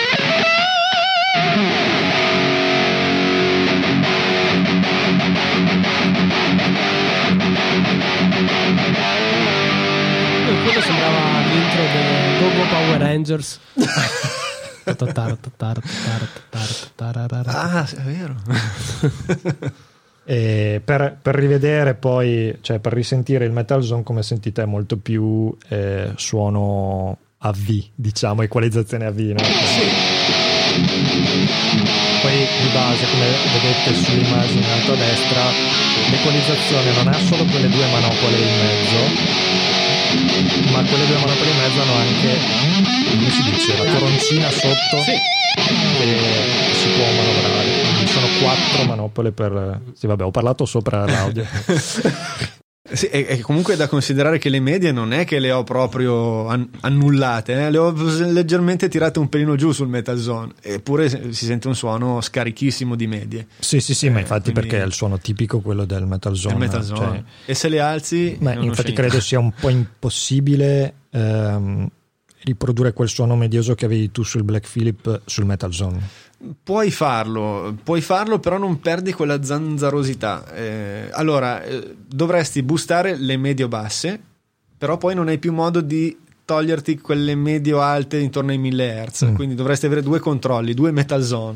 Quello sembrava l'intro del Go Go Power Rangers. Ah, è vero. e per, per rivedere poi, cioè per risentire il Metal Zone come senti te, molto più eh, suono a V, diciamo, equalizzazione a V, no? Poi di base, come vedete sull'immagine in alto a destra, l'equalizzazione non ha solo quelle due manopole in mezzo, ma quelle due manopole in mezzo hanno anche, come si dice, la coroncina sotto, sì, che si può manovrare. Quindi sono quattro manopole per... Sì, vabbè, ho parlato sopra l'audio. Sì, e, e comunque è da considerare che le medie non è che le ho proprio an- annullate, eh? Le ho leggermente tirate un pelino giù sul Metal Zone, eppure si sente un suono scarichissimo di medie. Sì, sì, sì, eh, ma infatti quindi... perché è il suono tipico quello del Metal Zone. Il Metal Zone. Cioè... E se le alzi... Beh, infatti credo sia un po' impossibile ehm, riprodurre quel suono medioso che avevi tu sul Black Phillip sul Metal Zone. Puoi farlo, puoi farlo, però non perdi quella zanzarosità. Eh, allora, eh, dovresti boostare le medio-basse, però poi non hai più modo di toglierti quelle medio-alte intorno ai mille hertz. Mm. Quindi dovresti avere due controlli, due Metal Zone.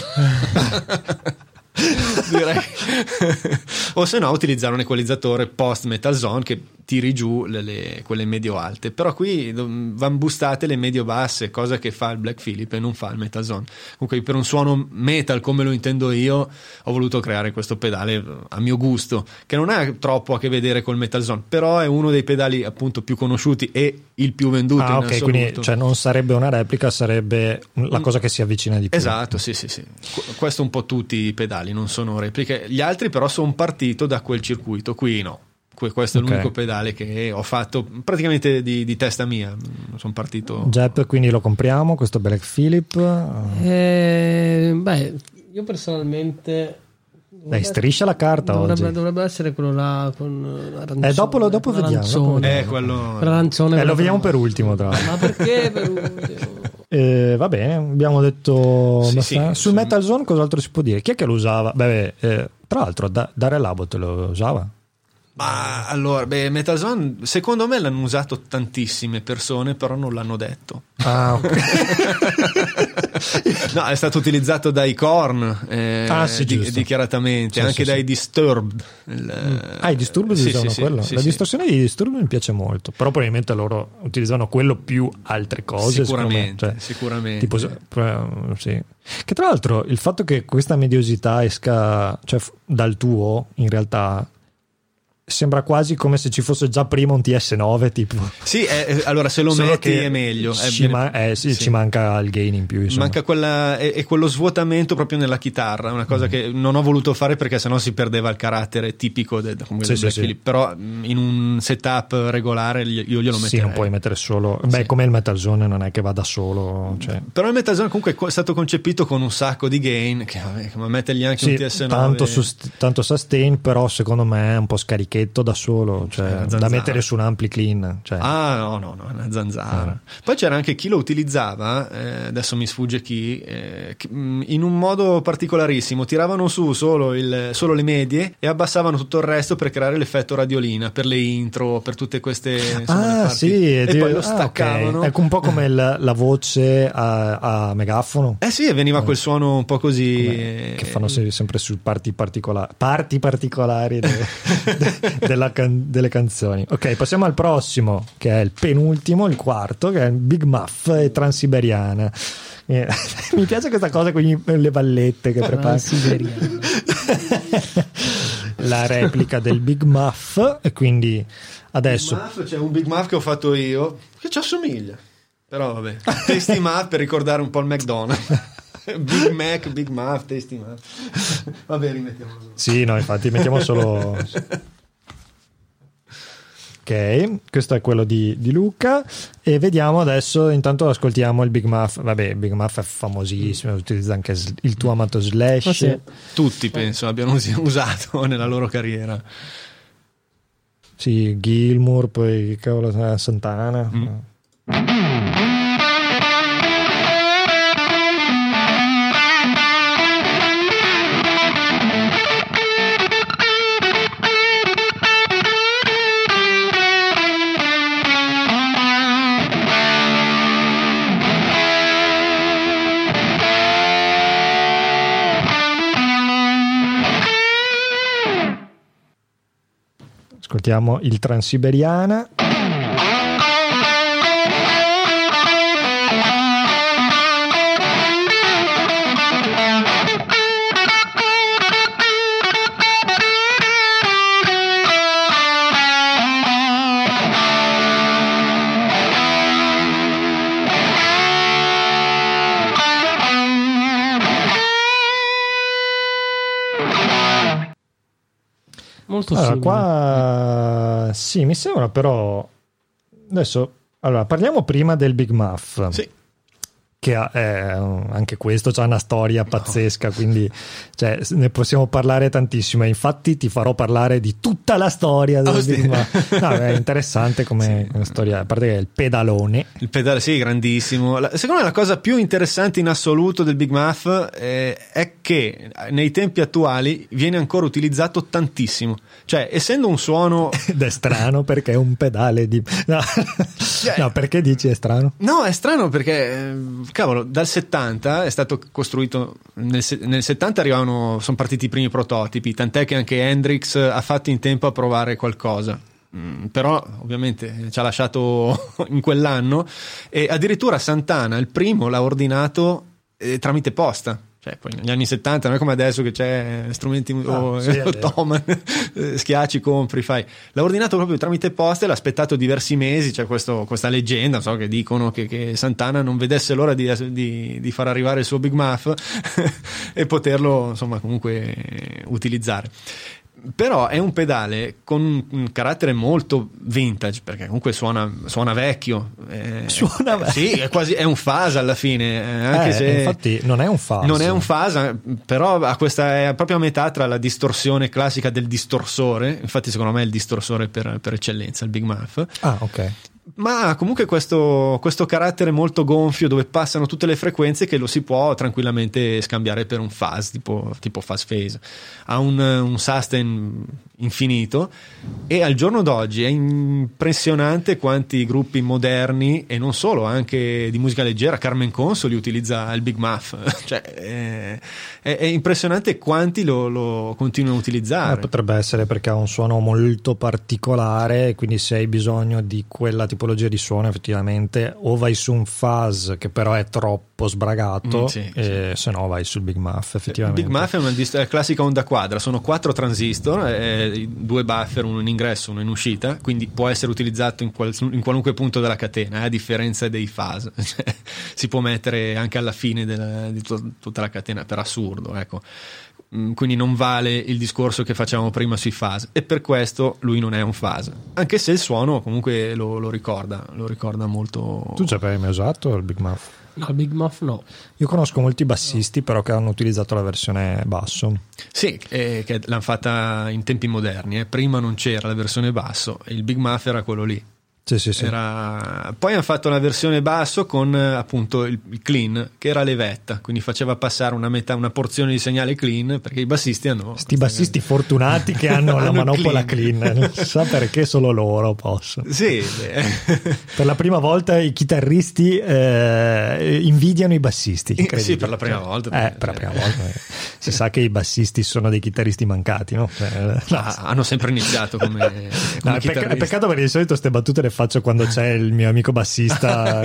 Direi. O se no utilizzare un equalizzatore post Metal Zone che tiri giù le, le, quelle medio alte, però qui vanno boostate le medio basse, cosa che fa il Black Phillip e non fa il Metal Zone. Comunque per un suono metal come lo intendo io ho voluto creare questo pedale a mio gusto, che non ha troppo a che vedere col Metal Zone, però è uno dei pedali appunto più conosciuti e il più venduto. Ah, in ok, assoluto. quindi cioè, non sarebbe una replica, sarebbe la cosa che si avvicina di più. Esatto, sì, sì, sì. Questo un po' tutti i pedali non sono repliche, gli altri però sono partito da quel circuito, qui no. Questo è okay. L'unico pedale che ho fatto praticamente di, di testa mia. Sono partito. Jep, quindi lo compriamo questo Black Phillip? Eh, beh, io personalmente. Dai, striscia la carta dovrebbe, oggi. Dovrebbe essere quello là con l'arancione. Eh, dopo lo dopo vediamo. Dopo vediamo. Eh, quello. L'arancione. Eh, lo vediamo per ultimo, tra l'altro. Ma perché per ultimo? Eh, va bene, abbiamo detto sì, sì, sul sì. Metal Zone cos'altro si può dire? Chi è che lo usava? Beh, eh, tra l'altro da, Daryl Abbott lo usava? Ma allora, beh, Metal Zone secondo me l'hanno usato tantissime persone, però non l'hanno detto. Ah, ok. No, è stato utilizzato dai Korn, eh, ah, sì, di, dichiaratamente, sì, anche sì, dai sì. Disturbed. Il, ah, i Disturbed sì, usavano sì, quello. Sì, la sì. distorsione di Disturbed mi piace molto, però probabilmente loro utilizzano quello più altre cose. Sicuramente, cioè, sicuramente. Tipo, sì. Che tra l'altro il fatto che questa mediosità esca, cioè, dal tuo, in realtà sembra quasi come se ci fosse già prima un T S nove tipo. Sì, eh, allora se lo Solo metti che è meglio. Ci, ma- eh, sì, sì. ci manca il gain in più. Insomma. Manca quella e, e quello svuotamento proprio nella chitarra, una cosa mm. che non ho voluto fare perché sennò si perdeva il carattere tipico del, come sì, del sì, Black sì. Phillip. Però in un setup regolare io glielo metterei. Sì, non puoi mettere solo. Beh, sì. Come il Metal Zone non è che vada solo. Cioè. Però il Metal Zone comunque è stato concepito con un sacco di gain, che vabbè, ma mettergli anche sì, un T S nove. Tanto, sust- tanto sustain, però secondo me è un po' scarichetto da solo. Cioè, da mettere su un ampli clean, cioè. Ah no no no, una zanzara. Ah. Poi c'era anche chi lo utilizzava, eh, adesso mi sfugge chi, eh, in un modo particolarissimo, tiravano su solo, il, solo le medie e abbassavano tutto il resto per creare l'effetto radiolina, per le intro, per tutte queste insomma, ah le sì, e ti... poi lo ah, staccavano. Okay. Ecco un po' come la, la voce a, a megafono. Eh sì, veniva quel suono un po' così come, che fanno sempre su parti particolari parti particolari de, de, della can- delle canzoni. Ok, passiamo al prossimo, che è il penultimo, il quarto, che è Big Muff e Transiberiana. Eh, mi piace questa cosa con gli, le vallette che prepara. La replica del Big Muff, e quindi adesso Big Muff, c'è un Big Muff che ho fatto io che ci assomiglia, però vabbè, Tasty Muff per ricordare un po' il McDonald's. Big Mac, Big Muff, Tasty Muff. Vabbè, rimettiamolo. Sì, no, infatti mettiamo solo. Ok, questo è quello di, di Luca e vediamo adesso, intanto ascoltiamo il Big Muff. Vabbè, Big Muff è famosissimo, utilizza anche il tuo amato Slash. Oh, sì. Tutti penso abbiano us- usato nella loro carriera. Sì, Gilmour, poi che cavolo, Santana. Mm. Ascoltiamo il Transiberiana. Molto Allora, simile. qua sì, mi sembra però adesso allora parliamo prima del Big Muff. Sì. Che ha, eh, anche questo c'ha una storia pazzesca, quindi cioè, ne possiamo parlare tantissimo. E infatti ti farò parlare di tutta la storia del Oh, Big sì. Muff. No, è interessante come Sì. storia, a parte che è il pedalone. Il pedale, sì, grandissimo. La- secondo me la cosa più interessante in assoluto del Big Muff eh, è che nei tempi attuali viene ancora utilizzato tantissimo. Cioè, essendo un suono... Ed è strano perché è un pedale di no, no, perché dici è strano? No, è strano perché, eh, cavolo, dal settanta è stato costruito, nel, se- nel settanta arrivavano, sono partiti i primi prototipi, tant'è che anche Hendrix ha fatto in tempo a provare qualcosa. Mm, però ovviamente ci ha lasciato in quell'anno e addirittura Santana, il primo, l'ha ordinato eh, tramite posta. Cioè, poi negli anni settanta non è come adesso che c'è strumenti o Ah, sì, è vero. Thomann, eh, schiacci, compri, fai. L'ha ordinato proprio tramite posta e l'ha aspettato diversi mesi. C'è questo, questa leggenda, so che dicono che, che Santana non vedesse l'ora di, di, di far arrivare il suo Big Muff e poterlo insomma comunque utilizzare. Però è un pedale con un carattere molto vintage perché comunque suona, suona vecchio. Eh, Suona vecchio. Sì, è quasi è un Fasa alla fine, eh, anche Eh, se infatti non è un Fasa. non è un Fasa, però ha questa è proprio a metà tra la distorsione classica del distorsore. Infatti, secondo me è il distorsore per, per eccellenza, il Big Muff. Ah, ok. Ma ha comunque questo, questo carattere molto gonfio dove passano tutte le frequenze che lo si può tranquillamente scambiare per un fuzz, tipo, tipo fuzz phase. Ha un, un sustain infinito e al giorno d'oggi è impressionante quanti gruppi moderni e non solo, anche di musica leggera, Carmen Consoli utilizza il Big Muff. Cioè, è, è, è impressionante quanti lo, lo continuano a utilizzare. Eh, potrebbe essere perché ha un suono molto particolare, quindi se hai bisogno di quella tipologia di suono effettivamente o vai su un fuzz che però è troppo sbragato, Mm, sì, e se no vai sul Big Muff Il effettivamente. Big Muff è una dist- è la classica onda quadra, sono quattro transistor, eh, due buffer, uno in ingresso, uno in uscita, quindi può essere utilizzato in, qual- in qualunque punto della catena, eh, a differenza dei fuzz. Cioè, si può mettere anche alla fine della- di to- tutta la catena, per assurdo, ecco. Mm, quindi non vale il discorso che facevamo prima sui fuzz e per questo lui non è un fuzz, anche se il suono comunque lo, lo ricorda, lo ricorda molto. Tu ci hai mai usato il Big Muff? No, il Big Muff no. Io conosco molti bassisti però che hanno utilizzato la versione basso. Sì, eh, che l'hanno fatta in tempi moderni, eh. Prima non c'era la versione basso e il Big Muff era quello lì. Sì, sì, sì. Era... Poi hanno fatto la versione basso con eh, appunto il, il clean, che era levetta, quindi faceva passare una metà, una porzione di segnale clean, perché i bassisti hanno Sti bassisti fortunati che hanno, la Hanno il manopola clean. clean, non si sa perché solo loro possono. Sì, beh. Per la prima volta i chitarristi eh, invidiano i bassisti. incredibile. Sì, per la prima volta. Eh, per la prima volta. Si sa che i bassisti sono dei chitarristi mancati, no? Cioè, no. Ah, hanno sempre iniziato come, come No, è, pecca- è chitarristi. peccato perché di solito queste battute le faccio quando c'è il mio amico bassista.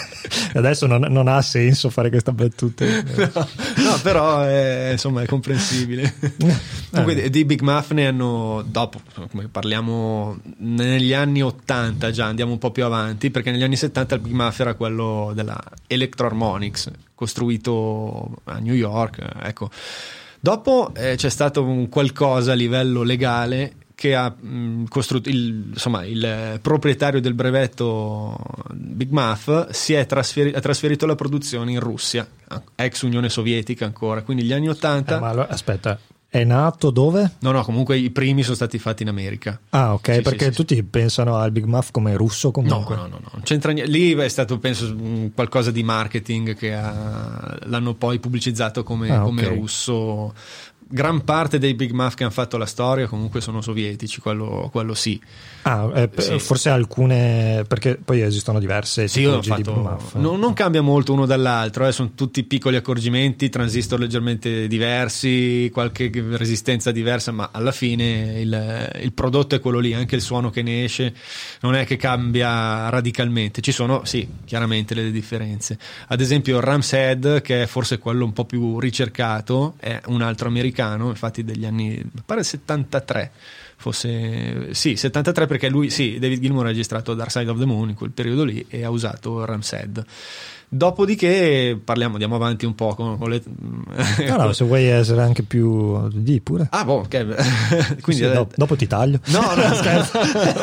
Adesso non, non ha senso fare queste battute. No, no, però è, insomma è comprensibile. Comunque Eh. dei Big Muff ne hanno dopo, come parliamo negli anni ottanta già, andiamo un po' più avanti, perché negli anni settanta il Big Muff era quello della Electro Harmonix, costruito a New York, ecco. Dopo eh, c'è stato un qualcosa a livello legale che ha mh, costruito il, insomma, il proprietario del brevetto Big Muff si è trasferi- ha trasferito la produzione in Russia, ex Unione Sovietica ancora, quindi gli anni ottanta. Eh, ma allora, aspetta, è nato dove? No, no, comunque i primi sono stati fatti in America. Ah, ok, Sì, perché sì, sì, tutti sì. pensano al Big Muff come russo comunque. No, no, no, no, non c'entra niente. Lì è stato, penso, qualcosa di marketing che ha, l'hanno poi pubblicizzato come, ah, come okay. russo. Gran parte dei Big Muff che hanno fatto la storia comunque sono sovietici, quello, quello sì. Ah, eh, Sì. forse alcune, perché poi esistono diverse Sì, io ho tipologie fatto, di Big Muff. non, non cambia molto uno dall'altro, eh, sono tutti piccoli accorgimenti, transistor leggermente diversi, qualche resistenza diversa, ma alla fine il, il prodotto è quello lì, anche il suono che ne esce non è che cambia radicalmente, ci sono sì chiaramente le differenze. Ad esempio Ram's Head, che è forse quello un po' più ricercato, è un altro americano, infatti degli anni, mi pare settantatré, fosse sì settantatré, perché lui sì David Gilmour ha registrato Dark Side of the Moon in quel periodo lì e ha usato Ram's Head. Dopodiché parliamo, andiamo avanti un po' con, con le... no, no, se vuoi essere anche più di pure. Ah, boh, ok. Quindi sì, dopo, dopo ti taglio. No, no, scherzo.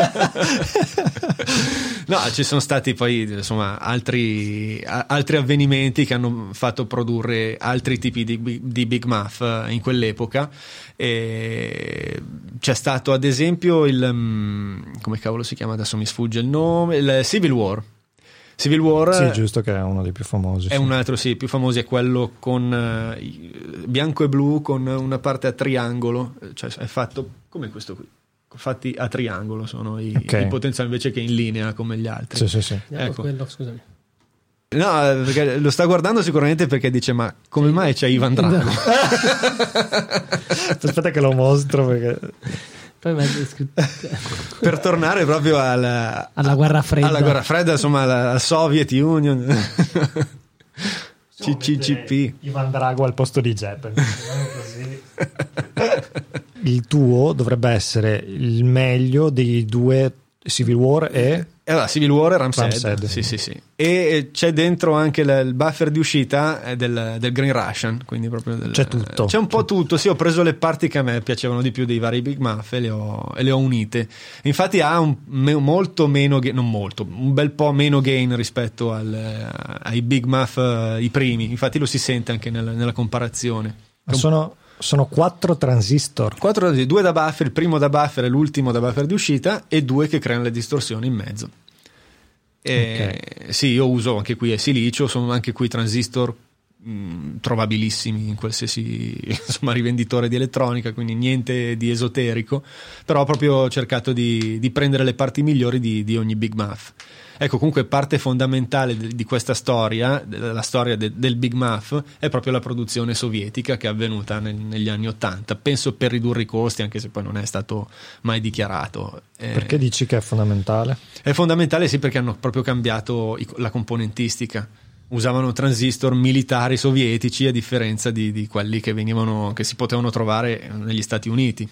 No, ci sono stati poi insomma altri, altri avvenimenti che hanno fatto produrre altri tipi di, di Big Muff in quell'epoca. E c'è stato ad esempio il come cavolo si chiama, adesso mi sfugge il nome, il Civil War. Civil War, sì, giusto, che è uno dei più famosi. È sì. un altro, sì, più famosi, è quello con uh, bianco e blu con una parte a triangolo, cioè è fatto come questo qui, fatti a triangolo sono i, okay. i potenziali invece che in linea come gli altri. Sì, sì, sì. Ecco. Quello, scusami. No, perché lo sta guardando sicuramente perché dice ma come mai c'è Ivan Drago? Aspetta che lo mostro perché... Per tornare proprio alla, alla guerra fredda, alla guerra fredda, insomma, alla Soviet Union, C C C P. Ivan Drago al posto di Jeppe. Il tuo dovrebbe essere il meglio dei due, Civil War e allora, Civil War e Ram's Ram's Head, Head. sì, sì, sì. E c'è dentro anche il buffer di uscita del, del Green Russian, quindi proprio del, c'è tutto. C'è un po' tutto, sì, ho preso le parti che a me piacevano di più dei vari Big Muff e le ho, e le ho unite. Infatti ha un me, molto meno, non molto, un bel po' meno gain rispetto al, ai Big Muff uh, i primi, infatti lo si sente anche nella, nella comparazione. Ma sono... Sono quattro transistor. Quattro, due da buffer, il primo da buffer e l'ultimo da buffer di uscita, e due che creano le distorsioni in mezzo. E okay. Sì, io uso anche qui è silicio, sono anche qui transistor mh, trovabilissimi in qualsiasi insomma, rivenditore di elettronica, quindi niente di esoterico, però ho proprio cercato di, di prendere le parti migliori di, di ogni Big Muff. Ecco, comunque parte fondamentale di, di questa storia, della storia de, del Big Muff, è proprio la produzione sovietica che è avvenuta nel, negli anni Ottanta, penso per ridurre i costi, anche se poi non è stato mai dichiarato. Eh, perché dici che è fondamentale? È fondamentale sì, perché hanno proprio cambiato i, la componentistica. Usavano transistor militari sovietici a differenza di, di quelli che venivano, che si potevano trovare negli Stati Uniti.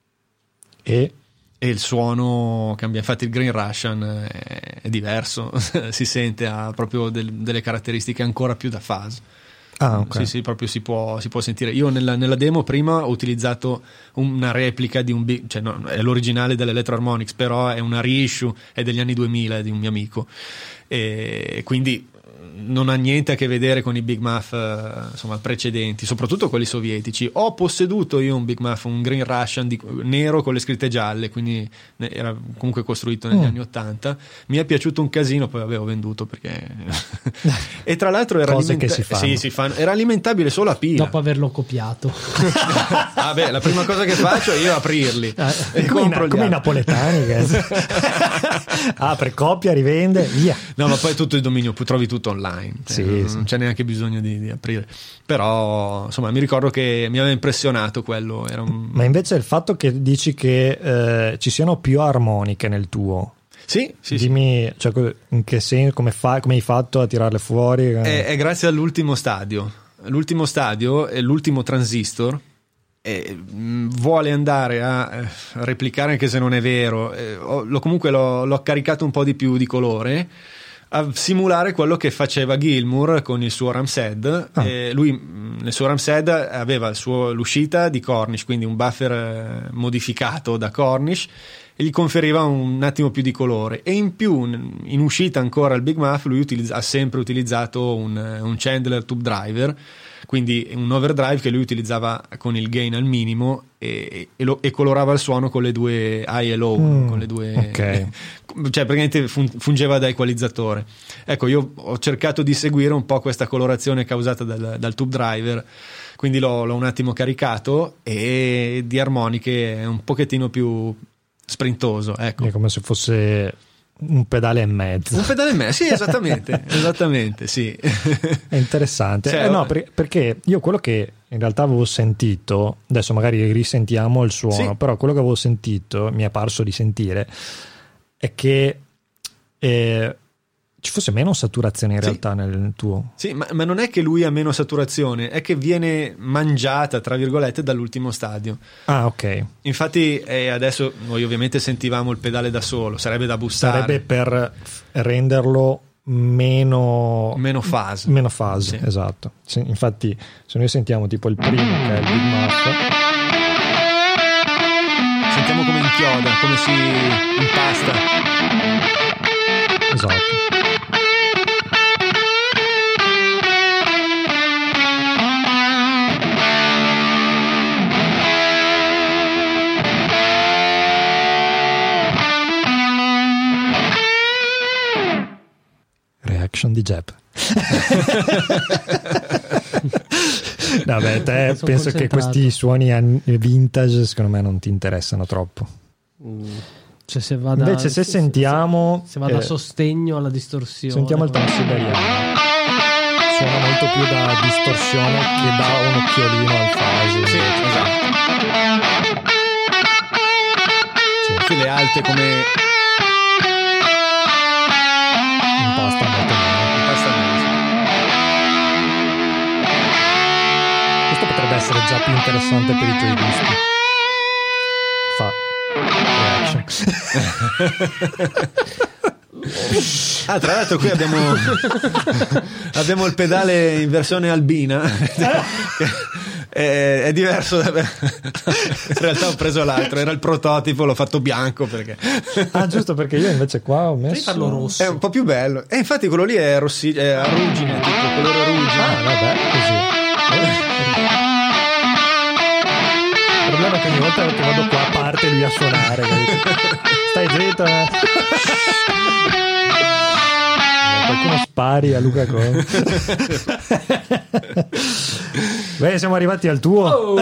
E E il suono cambia, infatti il Green Russian è, è diverso, si sente, ha proprio del, delle caratteristiche ancora più da fuzz. Ah, ok. Sì, sì, proprio si può, si può sentire. Io nella, nella demo prima ho utilizzato una replica di un big, cioè no, è l'originale dell'Electro Harmonix, però è una reissue, è degli anni duemila, di un mio amico, e quindi non ha niente a che vedere con i Big Muff eh, insomma precedenti, soprattutto quelli sovietici. Ho posseduto io un Big Muff, un Green Russian di, nero con le scritte gialle, quindi era comunque costruito negli mm. anni ottanta. Mi è piaciuto un casino, poi avevo venduto perché e tra l'altro era, alimenta- si sì, si fanno. Era alimentabile solo a pila dopo averlo copiato. ah beh, la prima cosa che faccio è io aprirli ah, e come, compro i, come i napoletani che apre, copia, rivende, via. No, ma poi tutto il dominio, trovi tutto online. Sì, non, sì. non c'è neanche bisogno di, di aprire, però insomma mi ricordo che mi aveva impressionato quello. Era un... Ma invece il fatto che dici che eh, ci siano più armoniche nel tuo, sì, sì, dimmi, sì. Cioè, in che senso, come, fa, come hai fatto a tirarle fuori? È, è grazie all'ultimo stadio. L'ultimo stadio è l'ultimo transistor. E, mh, vuole andare a eh, replicare, anche se non è vero. Eh, ho, lo, comunque l'ho, l'ho caricato un po' di più di colore. a simulare quello che faceva Gilmour con il suo Ramshead. Ah. E lui nel suo Ramshead aveva il suo, l'uscita di Cornish, quindi un buffer eh, modificato da Cornish, e gli conferiva un attimo più di colore, e in più in uscita ancora il Big Muff lui utilizza, ha sempre utilizzato un, un Chandler Tube Driver, quindi un overdrive che lui utilizzava con il gain al minimo e, e, lo, e colorava il suono con le due high e low, mm, con le due okay. Cioè praticamente fungeva da equalizzatore. Ecco, io ho cercato di seguire un po' questa colorazione causata dal, dal Tube Driver, quindi l'ho, l'ho un attimo caricato, e di armoniche è un pochettino più sprintoso, ecco. È come se fosse un pedale e mezzo. Un pedale e mezzo, sì, esattamente, esattamente, sì. È interessante. Cioè, eh, no, per, perché io quello che in realtà avevo sentito, adesso magari risentiamo il suono, sì. però quello che avevo sentito, mi è parso di sentire, è che eh, ci fosse meno saturazione in sì. realtà nel tuo. Sì, ma, ma non è che lui ha meno saturazione, è che viene mangiata, tra virgolette, dall'ultimo stadio. Ah, ok. Infatti eh, adesso noi ovviamente sentivamo il pedale da solo, sarebbe da bussare. Sarebbe per renderlo meno meno fase. Meno fase, sì. Esatto. Se, infatti se noi sentiamo tipo il primo che è il Big Muff, sentiamo come inchioda, come si impasta. Esatto. Reaction di Jep. Vabbè, te Sono penso che concentrato. questi suoni an- vintage secondo me non ti interessano troppo. Cioè, se vada, Invece se sentiamo se, se vada a eh, sostegno alla distorsione, sentiamo il transiberiano, suona molto più da distorsione che da un occhiolino al fase. Sì, esatto. Sì. Sì, le alte come Impasta molto bene. impasta meglio, sì. Questo potrebbe essere già più interessante per i tuoi dischi. Fa reaction. Ah, tra l'altro qui abbiamo abbiamo il pedale in versione albina. È, è diverso da... in realtà ho preso l'altro, era il prototipo, l'ho fatto bianco perché Ah, giusto, perché io invece qua ho messo Devi farlo rosso. è un po' più bello, e infatti quello lì è, rossi... è a ruggine, tipo colore ruggine. Ah, vabbè, così. Il problema è che ogni volta che vado qua a parte lui a suonare, capito? Stai zitto, eh. Qualcuno spari a Luca Con. Beh, siamo arrivati al tuo. Oh,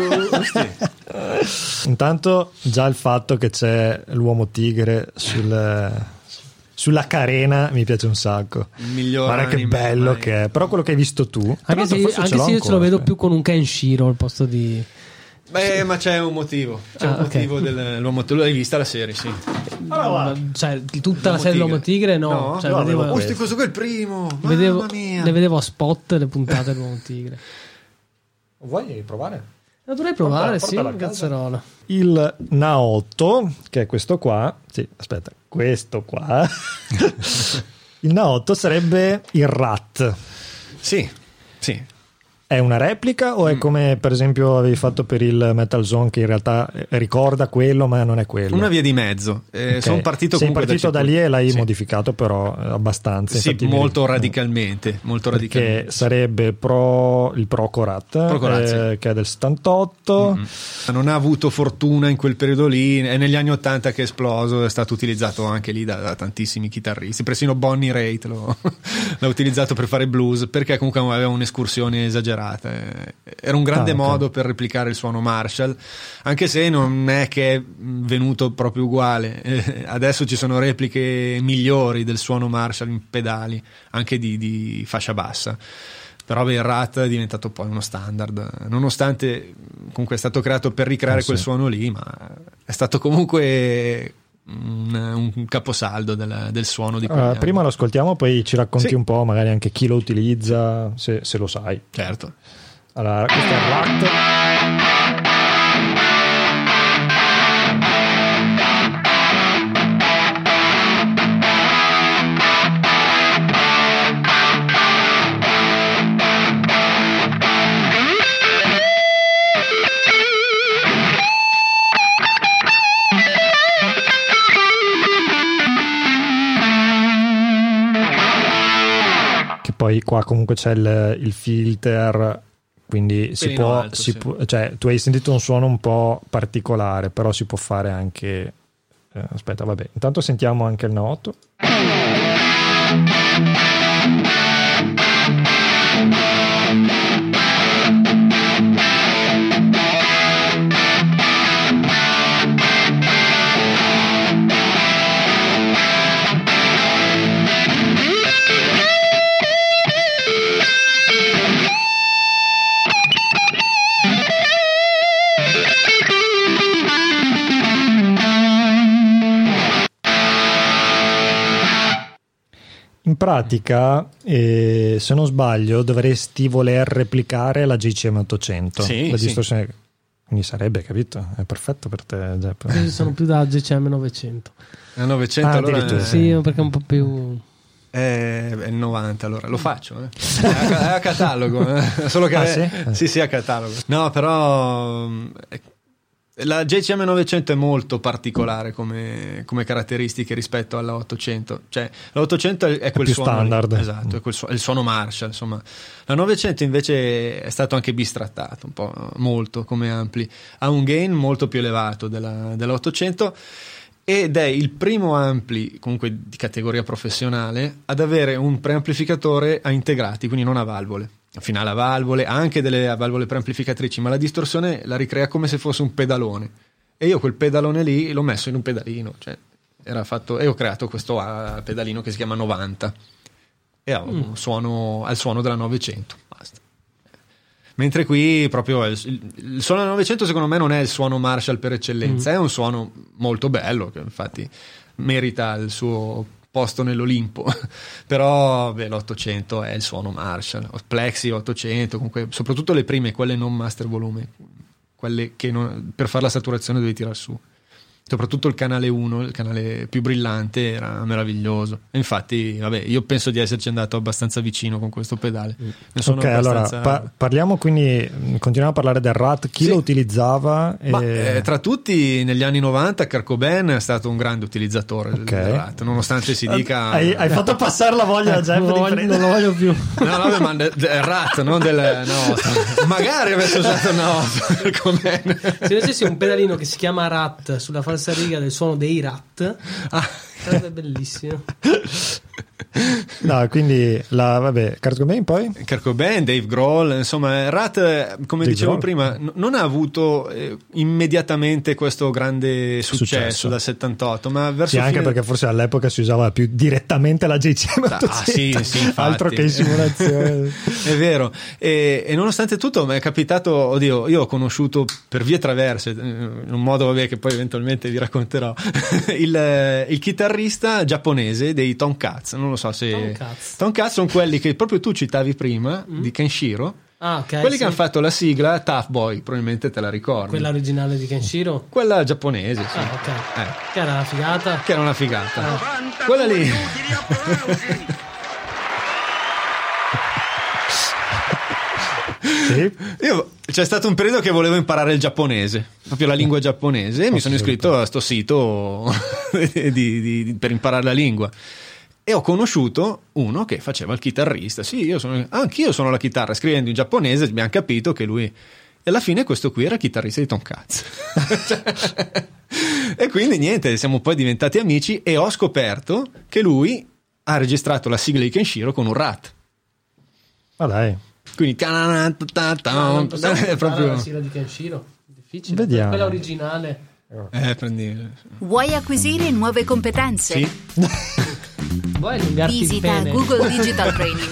Intanto già il fatto che c'è l'uomo tigre sul, sulla carena mi piace un sacco. Il miglior Guarda che anime bello mai. che è. Però quello che hai visto tu, tra anche l'altro se, forse anche ce l'ho se io ce lo ancora, vedo sì. più con un Kenshiro al posto di Beh, ma c'è un motivo, c'è Ah, un ok. motivo dell'uomo. Tu l'hai vista la serie, sì. cioè tutta la serie dell'uomo tigre, no, No? cioè, No, vedevo, avevo questo questo qua è il primo. vedevo, Mamma mia. le vedevo a spot le puntate dell'uomo tigre. Vuoi provare? La dovrei provare, Porta- sì, portala a casa. cazzarola. Il Naotto, che è questo qua, sì, aspetta, questo qua. Il Naotto sarebbe il Rat. Sì, sì. È una replica o è come per esempio avevi fatto per il Metal Zone, che in realtà ricorda quello ma non è quello? Una via di mezzo. Eh, Ok. Sono partito Sei comunque partito da, Cipoll- lì e l'hai sì. modificato però eh, abbastanza. Sì, Infatti mi molto ric- radicalmente, molto Perché radicalmente. sarebbe pro, il Procorat, Procorat, eh, sì. che è del settantotto. Mm. Non ha avuto fortuna in quel periodo lì, è negli anni ottanta che è esploso, è stato utilizzato anche lì da, da tantissimi chitarristi, persino Bonnie Raitt lo, l'ha utilizzato per fare blues, perché comunque aveva un'escursione esagerata. Era un grande Ah, ok. modo per replicare il suono Marshall, anche se non è che è venuto proprio uguale. Eh, adesso ci sono repliche migliori del suono Marshall in pedali, anche di, di fascia bassa. Però beh, il Rat è diventato poi uno standard, nonostante comunque è stato creato per ricreare Eh, quel sì. suono lì, ma è stato comunque un, un caposaldo del, del suono di quegli Allora, anni. prima lo ascoltiamo, poi ci racconti Sì. un po' magari anche chi lo utilizza, se, se lo sai. Certo. Allora, questo è il Rat. poi qua comunque c'è il, il filter, quindi si Pelino può, alto, si sì. può, cioè tu hai sentito un suono un po' particolare, però si può fare anche eh, aspetta, vabbè, intanto sentiamo anche il noto. In pratica, eh, se non sbaglio, dovresti voler replicare la J C M ottocento, Sì, la sì. distorsione. Quindi sarebbe, capito? È perfetto per te, Jepp. Io sono più da J C M novecento. A novecento Ah, allora addirittura. è, Sì, perché è un po' più... è, è novanta, allora lo faccio. Eh. È, a, è a catalogo, eh. Solo che Ah, è- sì? sì, sì, a catalogo. No, però mm, è- la J C M novecento è molto particolare come, come caratteristiche rispetto alla ottocento. Cioè, la ottocento è, è quel più suono lì. standard. Esatto, è, quel su- è il suono Marshall, insomma. La novecento invece è stato anche bistrattato un po', molto come ampli. Ha un gain molto più elevato della, della ottocento ed è il primo ampli, comunque di categoria professionale, ad avere un preamplificatore a integrati, quindi non a valvole. Finale a valvole, ha anche delle valvole preamplificatrici, ma la distorsione la ricrea come se fosse un pedalone. E io quel pedalone lì l'ho messo in un pedalino, cioè era fatto, e ho creato questo ah, pedalino che si chiama novanta e ha un suono, ha il suono della novecento, basta. Mentre qui proprio il, il, il suono del novecento secondo me non è il suono Marshall per eccellenza, Mm. è un suono molto bello che infatti merita il suo posto nell'Olimpo. Però beh, l'ottocento è il suono Marshall, Plexi ottocento, comunque soprattutto le prime, quelle non master volume, quelle che non, per fare la saturazione devi tirare su. Soprattutto il canale uno, il canale più brillante, era meraviglioso. E infatti, vabbè, io penso di esserci andato abbastanza vicino con questo pedale. Ne sono Ok, allora abbastanza... pa- parliamo quindi, continuiamo a parlare del R A T, chi Sì. lo utilizzava? Ma e- eh, tra tutti negli anni novanta Kurt Cobain è stato un grande utilizzatore del- Ok. del R A T, nonostante si dica hai, hai fatto passare la voglia a Jeff non, lo di voglio, prendere- non lo voglio più. no, no, ma del del R A T, non del no, magari avesse usato no, Kurt Cobain. Se avessi un pedalino che si chiama R A T sulla falsariga del suono dei R A T, Ah. sarebbe bellissimo. No, quindi la, vabbè, Kurt Cobain poi? Kurt Cobain, Dave Grohl, insomma, Rat, eh, come Dave dicevo Grohl. prima, n- non ha avuto eh, immediatamente questo grande successo, Successo. dal settantotto, ma verso Sì, anche fine- perché forse all'epoca si usava più direttamente la J C M Ah, ottocento, sì, sì, infatti. altro che in simulazione. È vero, e, e nonostante tutto mi è capitato, oddio, io ho conosciuto per vie traverse, in un modo vabbè, che poi eventualmente vi racconterò, il, il chitarrista giapponese dei Tonkatz, non lo so se... Tonkatz. Tonkatz sono quelli che proprio tu citavi prima, di Kenshiro, Ah, ok. quelli sì. che hanno fatto la sigla Tough Boy, probabilmente te la ricordi. Quella originale di Kenshiro. Quella giapponese, sì. Ah, ok. Eh, Che era una figata. che era una figata. Quella lì... Sì. Io, c'è stato un periodo che volevo imparare il giapponese, proprio la lingua giapponese, e mi sono iscritto a sto sito di- di- di- per imparare la lingua. E ho conosciuto uno che faceva il chitarrista. Sì, io sono, anch'io sono la chitarra, scrivendo in giapponese abbiamo capito che lui... E alla fine questo qui era il chitarrista di Tonkatz. E quindi niente, siamo poi diventati amici e ho scoperto che lui ha registrato la sigla di Kenshiro con un R A T. Ma dai, Quindi Ah, non possiamo è fare proprio... la sigla di Kenshiro. Difficile. Vediamo. Quella originale. Eh, prendi... Vuoi acquisire nuove competenze? Sì. Vuoi allungarti il Visita pene? Google Digital Training.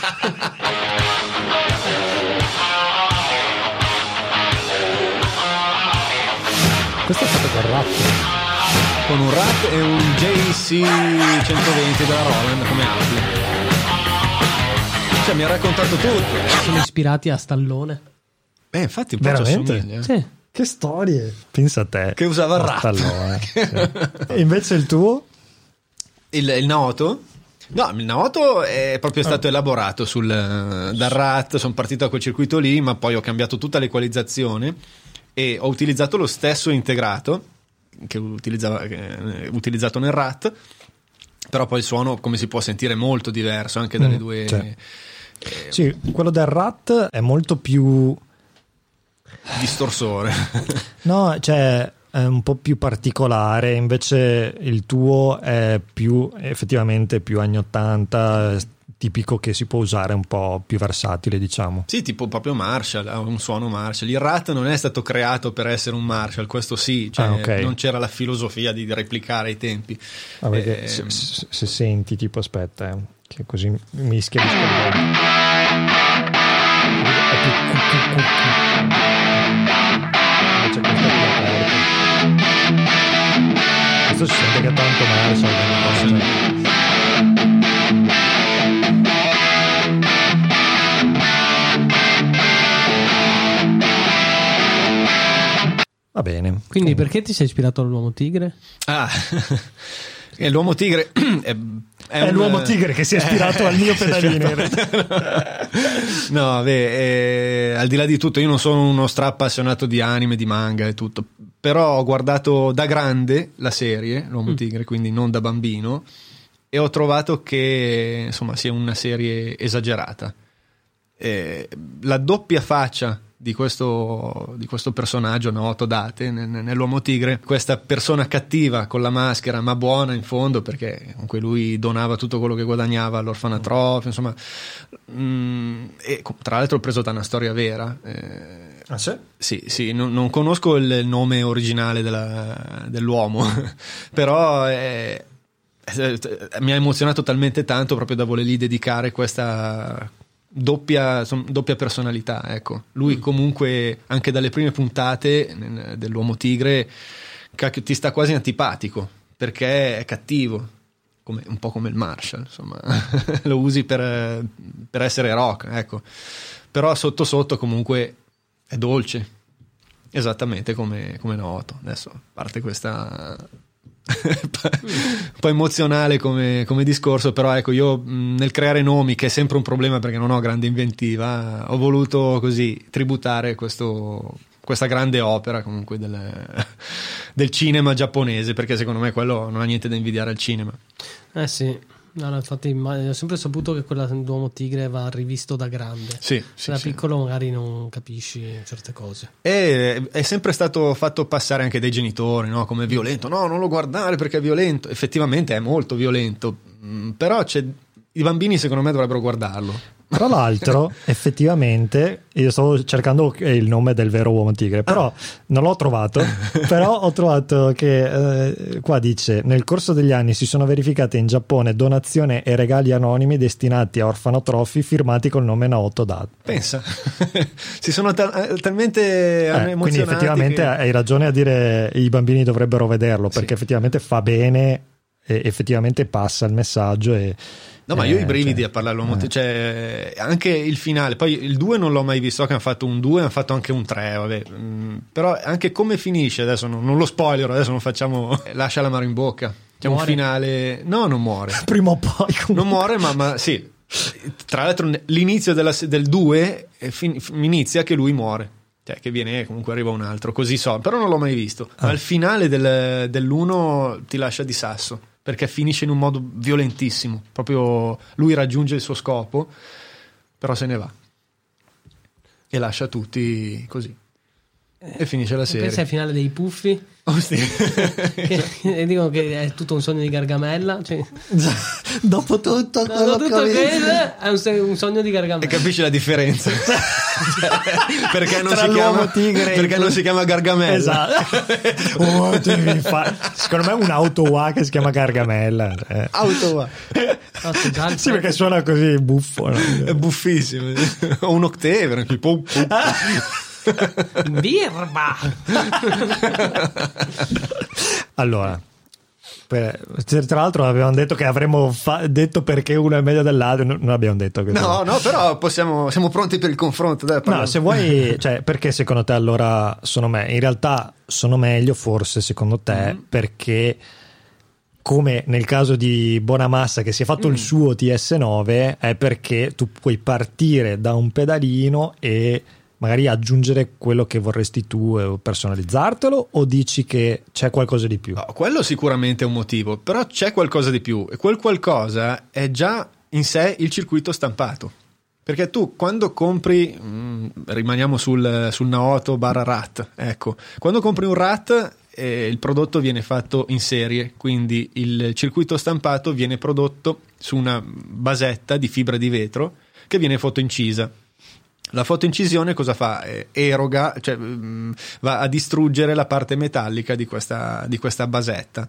questo è fatto con R A T. Con un R A T e un J C centoventi della Roland come ampli. Cioè mi ha raccontato tutto. Sono ispirati a Stallone. Beh, infatti un po' ci Veramente? assomiglia. Sì. Che storie. Pensa a te. Che usava il R A T. Stallone, sì. E invece il tuo? Il, il Naoto? No, il Naoto è proprio stato elaborato sul, dal R A T, sono partito da quel circuito lì, ma poi ho cambiato tutta l'equalizzazione e ho utilizzato lo stesso integrato che utilizzava, eh, utilizzato nel R A T, però poi il suono, come si può sentire, è molto diverso anche dalle Mm, due sì. Sì, quello del Rat è molto più distorsore. No, cioè è un po' più particolare, invece il tuo è più effettivamente più anni ottanta, tipico, che si può usare, un po' più versatile, diciamo. Sì, tipo proprio Marshall, ha un suono Marshall. Il Rat non è stato creato per essere un Marshall, questo sì, cioè ah, okay. non c'era la filosofia di replicare i tempi. Ah, perché eh, se, se, se senti tipo aspetta, eh, che così mi schiarisco. È più cu, cu, cu, cu. Invece questa è più aperta. Questo si sente che è tanto Marshall, va bene. Quindi oh. perché ti sei ispirato all'Uomo Tigre? Ah, e l'Uomo Tigre è, è, è un, l'Uomo Tigre che si è ispirato eh, al mio pedalino. No, beh, eh, al di là di tutto, io non sono uno stra-appassionato di anime, di manga e tutto, però ho guardato da grande la serie l'Uomo mm. Tigre, quindi non da bambino, e ho trovato che insomma sia una serie esagerata. Eh, la doppia faccia di questo, di questo personaggio noto Date nell'Uomo Tigre, questa persona cattiva con la maschera ma buona in fondo, perché comunque lui donava tutto quello che guadagnava all'orfanatrofio, insomma, mh, e tra l'altro preso da una storia vera. eh, ah sì? Sì, sì, non, non conosco il nome originale della, dell'uomo però è, è, mi ha emozionato talmente tanto proprio da volergli dedicare questa doppia, doppia personalità, ecco. Lui comunque anche dalle prime puntate dell'Uomo Tigre ti sta quasi antipatico perché è cattivo, come, un po' come il Marshall, insomma. Lo usi per, per essere rock, ecco, però sotto sotto comunque è dolce, esattamente come, come Noto. Adesso a parte questa un po' emozionale come, come discorso, però ecco, io mh, nel creare nomi, che è sempre un problema perché non ho grande inventiva, ho voluto così tributare questo, questa grande opera comunque del, del cinema giapponese, perché secondo me quello non ha niente da invidiare al cinema. Eh sì. No, no, infatti ho sempre saputo che quella dell'Uomo Tigre va rivisto da grande. Sì, sì, da sì. piccolo magari non capisci certe cose. E è sempre stato fatto passare anche dai genitori, no? Come violento. No, non lo guardare perché è violento. Effettivamente è molto violento, però c'è, i bambini secondo me dovrebbero guardarlo. Tra l'altro, effettivamente, io stavo cercando il nome del vero Uomo Tigre, però ah. non l'ho trovato. Però ho trovato che eh, qua dice: nel corso degli anni si sono verificate in Giappone donazioni e regali anonimi destinati a orfanotrofi firmati col nome Naoto Date. Pensa, si sono tal- talmente eh, emozionati. Quindi effettivamente che... hai ragione a dire i bambini dovrebbero vederlo, perché sì. effettivamente fa bene e effettivamente passa il messaggio e no, ma io ho i brividi cioè, a parlare all'uomo, eh. cioè anche il finale, poi il due non l'ho mai visto, so che hanno fatto un due, hanno fatto anche un tre, vabbè. Mm, però anche come finisce, adesso non, non lo spoiler, adesso non facciamo, lascia l'amaro in bocca, c'è muore. Un finale, no, non muore, prima o poi comunque. Non muore, ma, ma sì, tra l'altro l'inizio della, del due fin, inizia che lui muore, cioè che viene, comunque arriva un altro, così so, però non l'ho mai visto, ah. ma il finale del, dell'uno ti lascia di sasso, perché finisce in un modo violentissimo, proprio lui raggiunge il suo scopo, però se ne va e lascia tutti così e finisce la serie. Pensa al finale dei Puffi, oh, sì. che, e dicono che è tutto un sogno di Gargamella, cioè, dopo tutto, dopo tutto che è un, un sogno di Gargamella, e capisci la differenza. Cioè, perché non tra si chiama tigre perché non si chiama Gargamella, esatto. Oh, fa... secondo me un auto wa che si chiama Gargamella, eh. auto wa no, sì, perché suona così buffo, no? È buffissimo. O un octevero che pum, pum. Birba. Allora, per, tra l'altro avevamo detto che avremmo fa- detto perché uno è meglio dell'altro, non abbiamo detto che no no però possiamo, siamo pronti per il confronto, dai, no, se vuoi, cioè, perché secondo te allora sono me in realtà sono meglio forse secondo te mm. perché come nel caso di Bonamassa che si è fatto mm. il suo T S nove è perché tu puoi partire da un pedalino e magari aggiungere quello che vorresti tu e personalizzartelo, o dici che c'è qualcosa di più? No, quello sicuramente è un motivo, però c'è qualcosa di più e quel qualcosa è già in sé il circuito stampato, Perché tu quando compri, mh, rimaniamo sul, sul Naoto barra R A T, ecco, quando compri un R A T eh, il prodotto viene fatto in serie, quindi il circuito stampato viene prodotto su una basetta di fibra di vetro che viene fotoincisa. La fotoincisione cosa fa? Eh, eroga, cioè mh, va a distruggere la parte metallica di questa, di questa basetta.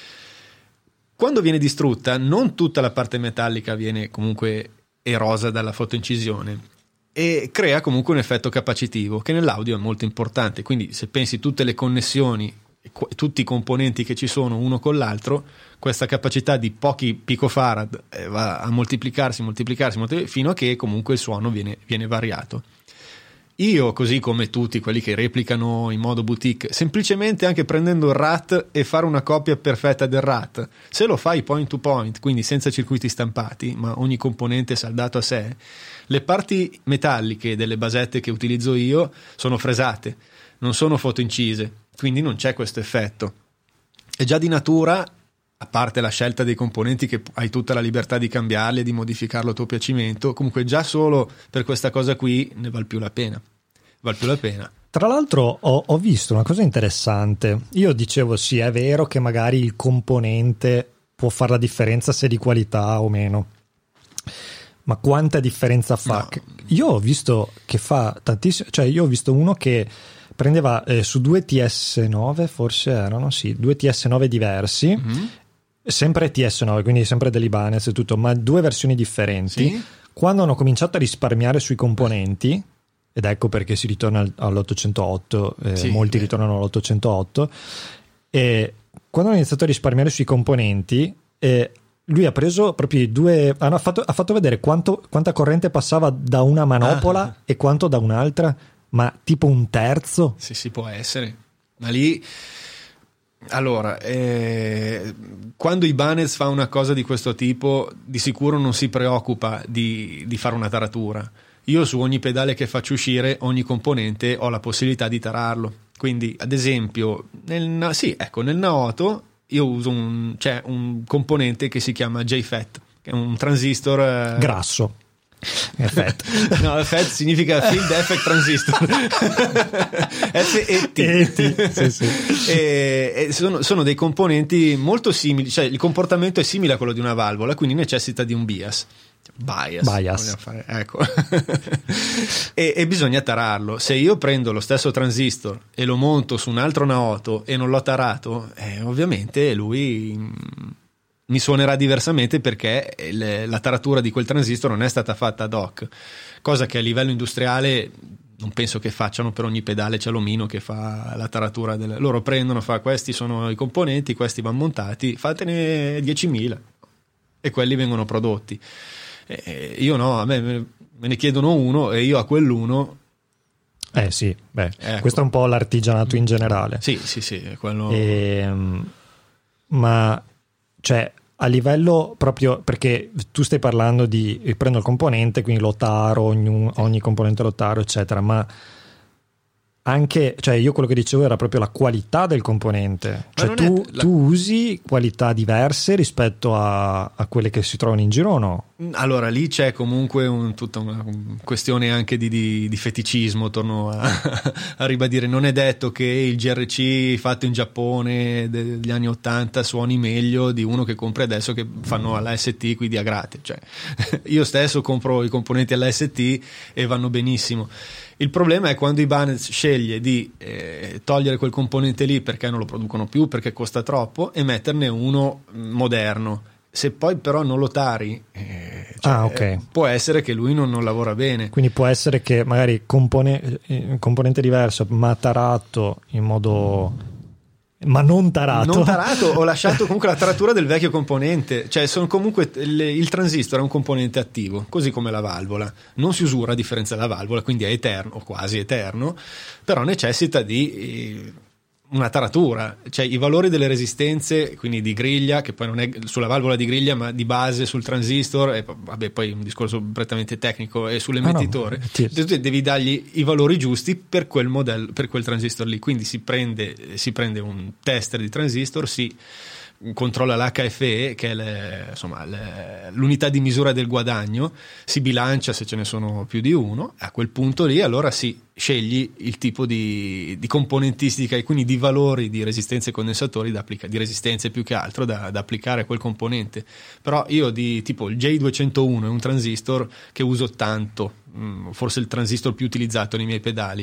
Quando viene distrutta, non tutta la parte metallica viene comunque erosa dalla fotoincisione e crea comunque un effetto capacitivo che nell'audio è molto importante. Quindi se pensi tutte le connessioni, tutti i componenti che ci sono uno con l'altro, questa capacità di pochi picofarad eh, va a moltiplicarsi, moltiplicarsi, moltiplicarsi fino a che comunque il suono viene, viene variato. Io, così come tutti quelli che replicano in modo boutique, semplicemente anche prendendo il R A T e fare una copia perfetta del R A T, se lo fai point to point, quindi senza circuiti stampati, ma ogni componente saldato a sé, le parti metalliche delle basette che utilizzo io sono fresate, non sono fotoincise, quindi non c'è questo effetto. E già di natura, a parte la scelta dei componenti che hai tutta la libertà di cambiarli e di modificarlo a tuo piacimento, comunque già solo per questa cosa qui ne val più la pena. Val più la pena. Tra l'altro ho, ho visto una cosa interessante. Io dicevo sì, è vero che magari il componente può fare la differenza se è di qualità o meno. Ma quanta differenza fa? No. Io ho visto che fa tantissimo, cioè io ho visto uno che prendeva eh, su due T S nove, forse erano, sì, due T S nove diversi, mm-hmm. sempre T S nove, quindi sempre dell'Ibanez e tutto, ma due versioni differenti. Sì. Quando hanno cominciato a risparmiare sui componenti, ed ecco perché si ritorna all'ottocentotto, eh, sì, molti beh. ritornano all'ottocentotto, e quando hanno iniziato a risparmiare sui componenti, eh, lui ha preso proprio i due, hanno fatto, ha fatto vedere quanto, quanta corrente passava da una manopola ah. e quanto da un'altra, ma tipo un terzo. Sì, sì, può essere. Ma lì, allora, eh, quando Ibanez fa una cosa di questo tipo, di sicuro non si preoccupa di, di fare una taratura. Io su ogni pedale che faccio uscire, ogni componente, ho la possibilità di tararlo. Quindi, ad esempio, nel, sì, ecco, nel Naoto io uso un, c'è un componente che si chiama J F E T, che è un transistor eh... grasso. Effetto. No, F E T significa Field Effect Transistor. F E T. E T, sì, sì. E, e sono, sono dei componenti molto simili, cioè il comportamento è simile a quello di una valvola, quindi necessita di un bias. Bias, bias. Fare, ecco. e, e bisogna tararlo. Se io prendo lo stesso transistor e lo monto su un altro Naoto e non l'ho tarato, eh, ovviamente lui mh, mi suonerà diversamente perché le, la taratura di quel transistor non è stata fatta ad hoc, cosa che a livello industriale non penso che facciano per ogni pedale. C'è l'omino che fa la taratura del... loro prendono, fa questi sono i componenti, questi vanno montati, fatene diecimila e quelli vengono prodotti. Eh, io no, a me me ne chiedono uno e io a quell'uno eh sì, beh, ecco. Questo è un po' l'artigianato in generale. Sì, sì, sì, quello... E, ma cioè a livello proprio, perché tu stai parlando di prendo il componente, quindi lo taro, ogni, ogni componente lo taro, eccetera, ma anche, cioè io quello che dicevo era proprio la qualità del componente, cioè tu, la... tu usi qualità diverse rispetto a, a quelle che si trovano in giro o no? Allora lì c'è comunque un, tutta una questione anche di, di, di feticismo, torno a, a ribadire, non è detto che il G R C fatto in Giappone degli anni ottanta suoni meglio di uno che compri adesso che fanno alla S T quindi a gratis, cioè io stesso compro i componenti alla S T e vanno benissimo. Il problema è quando Ibanez sceglie di eh, togliere quel componente lì perché non lo producono più, perché costa troppo, e metterne uno moderno. Se poi però non lo tari, eh, cioè, ah, okay. può essere che lui non, non lavora bene. Quindi può essere che magari compone, componente diverso, ma tarato in modo... ma non tarato non tarato ho lasciato comunque la taratura del vecchio componente, cioè sono comunque il, il transistor è un componente attivo così come la valvola, non si usura a differenza della valvola, quindi è eterno o quasi eterno, però necessita di eh, una taratura, cioè i valori delle resistenze, quindi di griglia, che poi non è sulla valvola di griglia ma di base sul transistor, e vabbè poi un discorso prettamente tecnico, e sull'emettitore, ah, no. tu devi dargli i valori giusti per quel modello, per quel transistor lì, quindi si prende, si prende un tester di transistor, si controlla l'H F E, che è le, insomma, le, l'unità di misura del guadagno, si bilancia se ce ne sono più di uno. A quel punto lì allora sì, scegli il tipo di, di componentistica e quindi di valori di resistenze e condensatori da applicare, di resistenze più che altro da, da applicare a quel componente. Però io di tipo il J duecentouno è un transistor che uso tanto, forse il transistor più utilizzato nei miei pedali.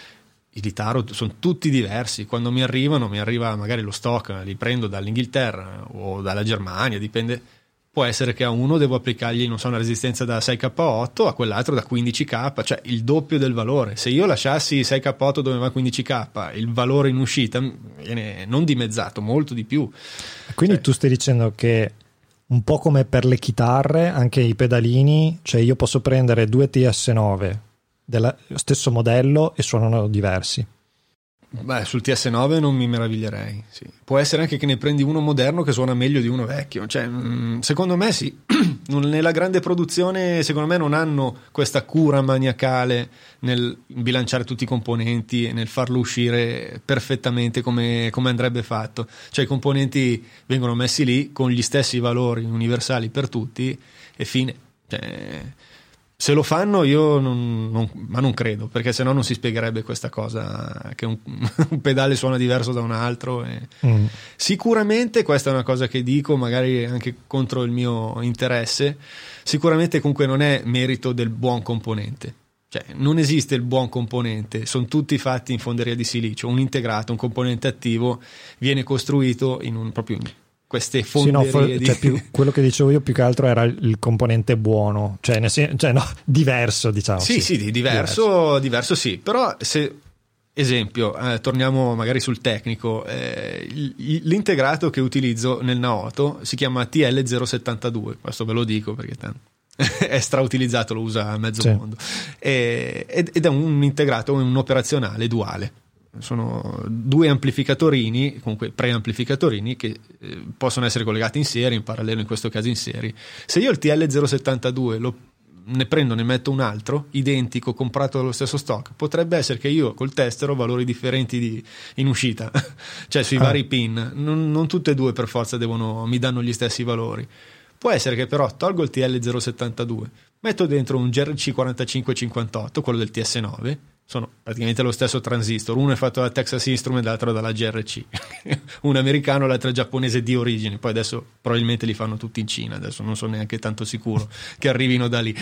I di Taro sono tutti diversi, quando mi arrivano mi arriva magari lo stock, li prendo dall'Inghilterra o dalla Germania, dipende. Può essere che a uno devo applicargli, non so, una resistenza da sei K otto, a quell'altro da quindici K, cioè il doppio del valore. Se io lasciassi sei K otto dove va quindici K, il valore in uscita viene non dimezzato, molto di più. Quindi cioè, tu stai dicendo che un po' come per le chitarre, anche i pedalini, cioè io posso prendere due T S nove dello stesso modello e suonano diversi. Beh, sul T S nove non mi meraviglierei, sì. Può essere anche che ne prendi uno moderno che suona meglio di uno vecchio, cioè, mh, secondo me sì. Nella grande produzione secondo me non hanno questa cura maniacale nel bilanciare tutti i componenti e nel farlo uscire perfettamente come, come andrebbe fatto, cioè i componenti vengono messi lì con gli stessi valori universali per tutti e fine, cioè, se lo fanno io non, non, ma non credo, perché sennò non si spiegherebbe questa cosa che un, un pedale suona diverso da un altro e mm. Sicuramente questa è una cosa che dico magari anche contro il mio interesse, sicuramente comunque non è merito del buon componente, cioè non esiste il buon componente, sono tutti fatti in fonderia di silicio, un integrato, un componente attivo viene costruito in un proprio queste fonderie sì, no, di... cioè più, quello che dicevo io più che altro era il componente buono, cioè, nel sen- cioè no, diverso diciamo. Sì, sì, sì diverso, diverso, diverso sì, però se esempio, eh, torniamo magari sul tecnico, eh, l'integrato che utilizzo nel Naoto si chiama T L zero settantadue, questo ve lo dico perché tanto è strautilizzato, lo usa mezzo sì. mondo, e, ed è un integrato, un operazionale duale. Sono due amplificatorini, comunque preamplificatorini che eh, possono essere collegati in serie, in parallelo in questo caso in serie. Se io il T L zero settantadue lo, ne prendo, ne metto un altro identico comprato dallo stesso stock, potrebbe essere che io col tester ho valori differenti di, in uscita cioè sui ah. vari pin, non, non tutte e due per forza devono, mi danno gli stessi valori. Può essere che però tolgo il T L zero settantadue, metto dentro un G R C quarantacinque cinquantotto, quello del T S nove, sono praticamente lo stesso transistor, uno è fatto da Texas Instruments, l'altro dalla G R C un americano, l'altro giapponese di origine, poi adesso probabilmente li fanno tutti in Cina, adesso non sono neanche tanto sicuro che arrivino da lì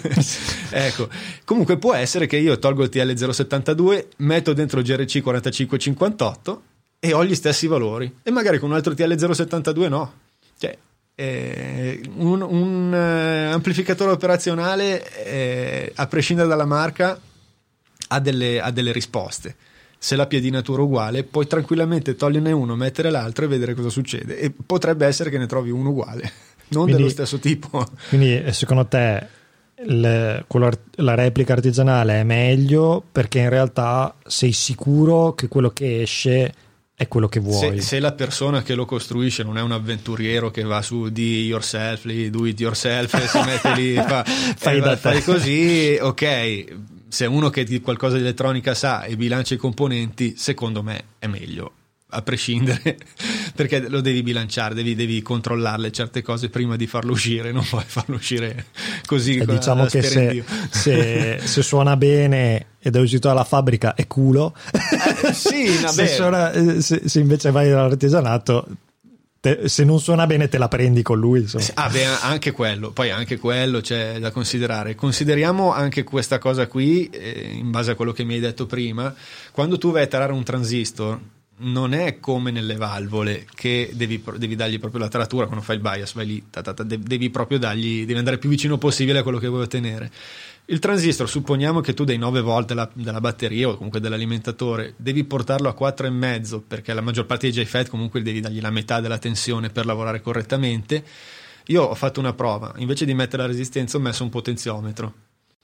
ecco, comunque può essere che io tolgo il T L zero settantadue, metto dentro il G R C quarantacinque cinquantotto e ho gli stessi valori, e magari con un altro T L zero settantadue no, cioè Eh, un, un uh, amplificatore operazionale eh, a prescindere dalla marca ha delle, ha delle risposte. Se la piedinatura è uguale puoi tranquillamente toglierne uno, mettere l'altro e vedere cosa succede, e potrebbe essere che ne trovi uno uguale, non quindi, dello stesso tipo. Quindi secondo te il, quello, la replica artigianale è meglio perché in realtà sei sicuro che quello che esce è quello che vuoi. Se, se la persona che lo costruisce non è un avventuriero che va su do yourself, do it yourself e si mette lì fa, fai, eh, da fai così, ok. Se è uno che di qualcosa di elettronica sa e bilancia i componenti, secondo me è meglio, a prescindere, perché lo devi bilanciare, devi, devi controllarle certe cose prima di farlo uscire, non puoi farlo uscire così. E diciamo che se, se, se suona bene ed è uscito dalla fabbrica è culo, eh, sì, se, suona, se, se invece vai all'artigianato, te, se non suona bene te la prendi con lui, insomma. Ah, beh, anche quello, poi anche quello c'è da considerare. Consideriamo anche questa cosa qui, eh, in base a quello che mi hai detto prima, quando tu vai a tarare un transistor non è come nelle valvole che devi, devi dargli proprio la taratura quando fai il bias, vai lì, ta ta ta, devi proprio dargli, devi andare più vicino possibile a quello che vuoi ottenere. Il transistor, supponiamo che tu dei nove volt della, della batteria o comunque dell'alimentatore, devi portarlo a quattro e mezzo, perché la maggior parte dei J FET comunque devi dargli la metà della tensione per lavorare correttamente. Io ho fatto una prova, invece di mettere la resistenza ho messo un potenziometro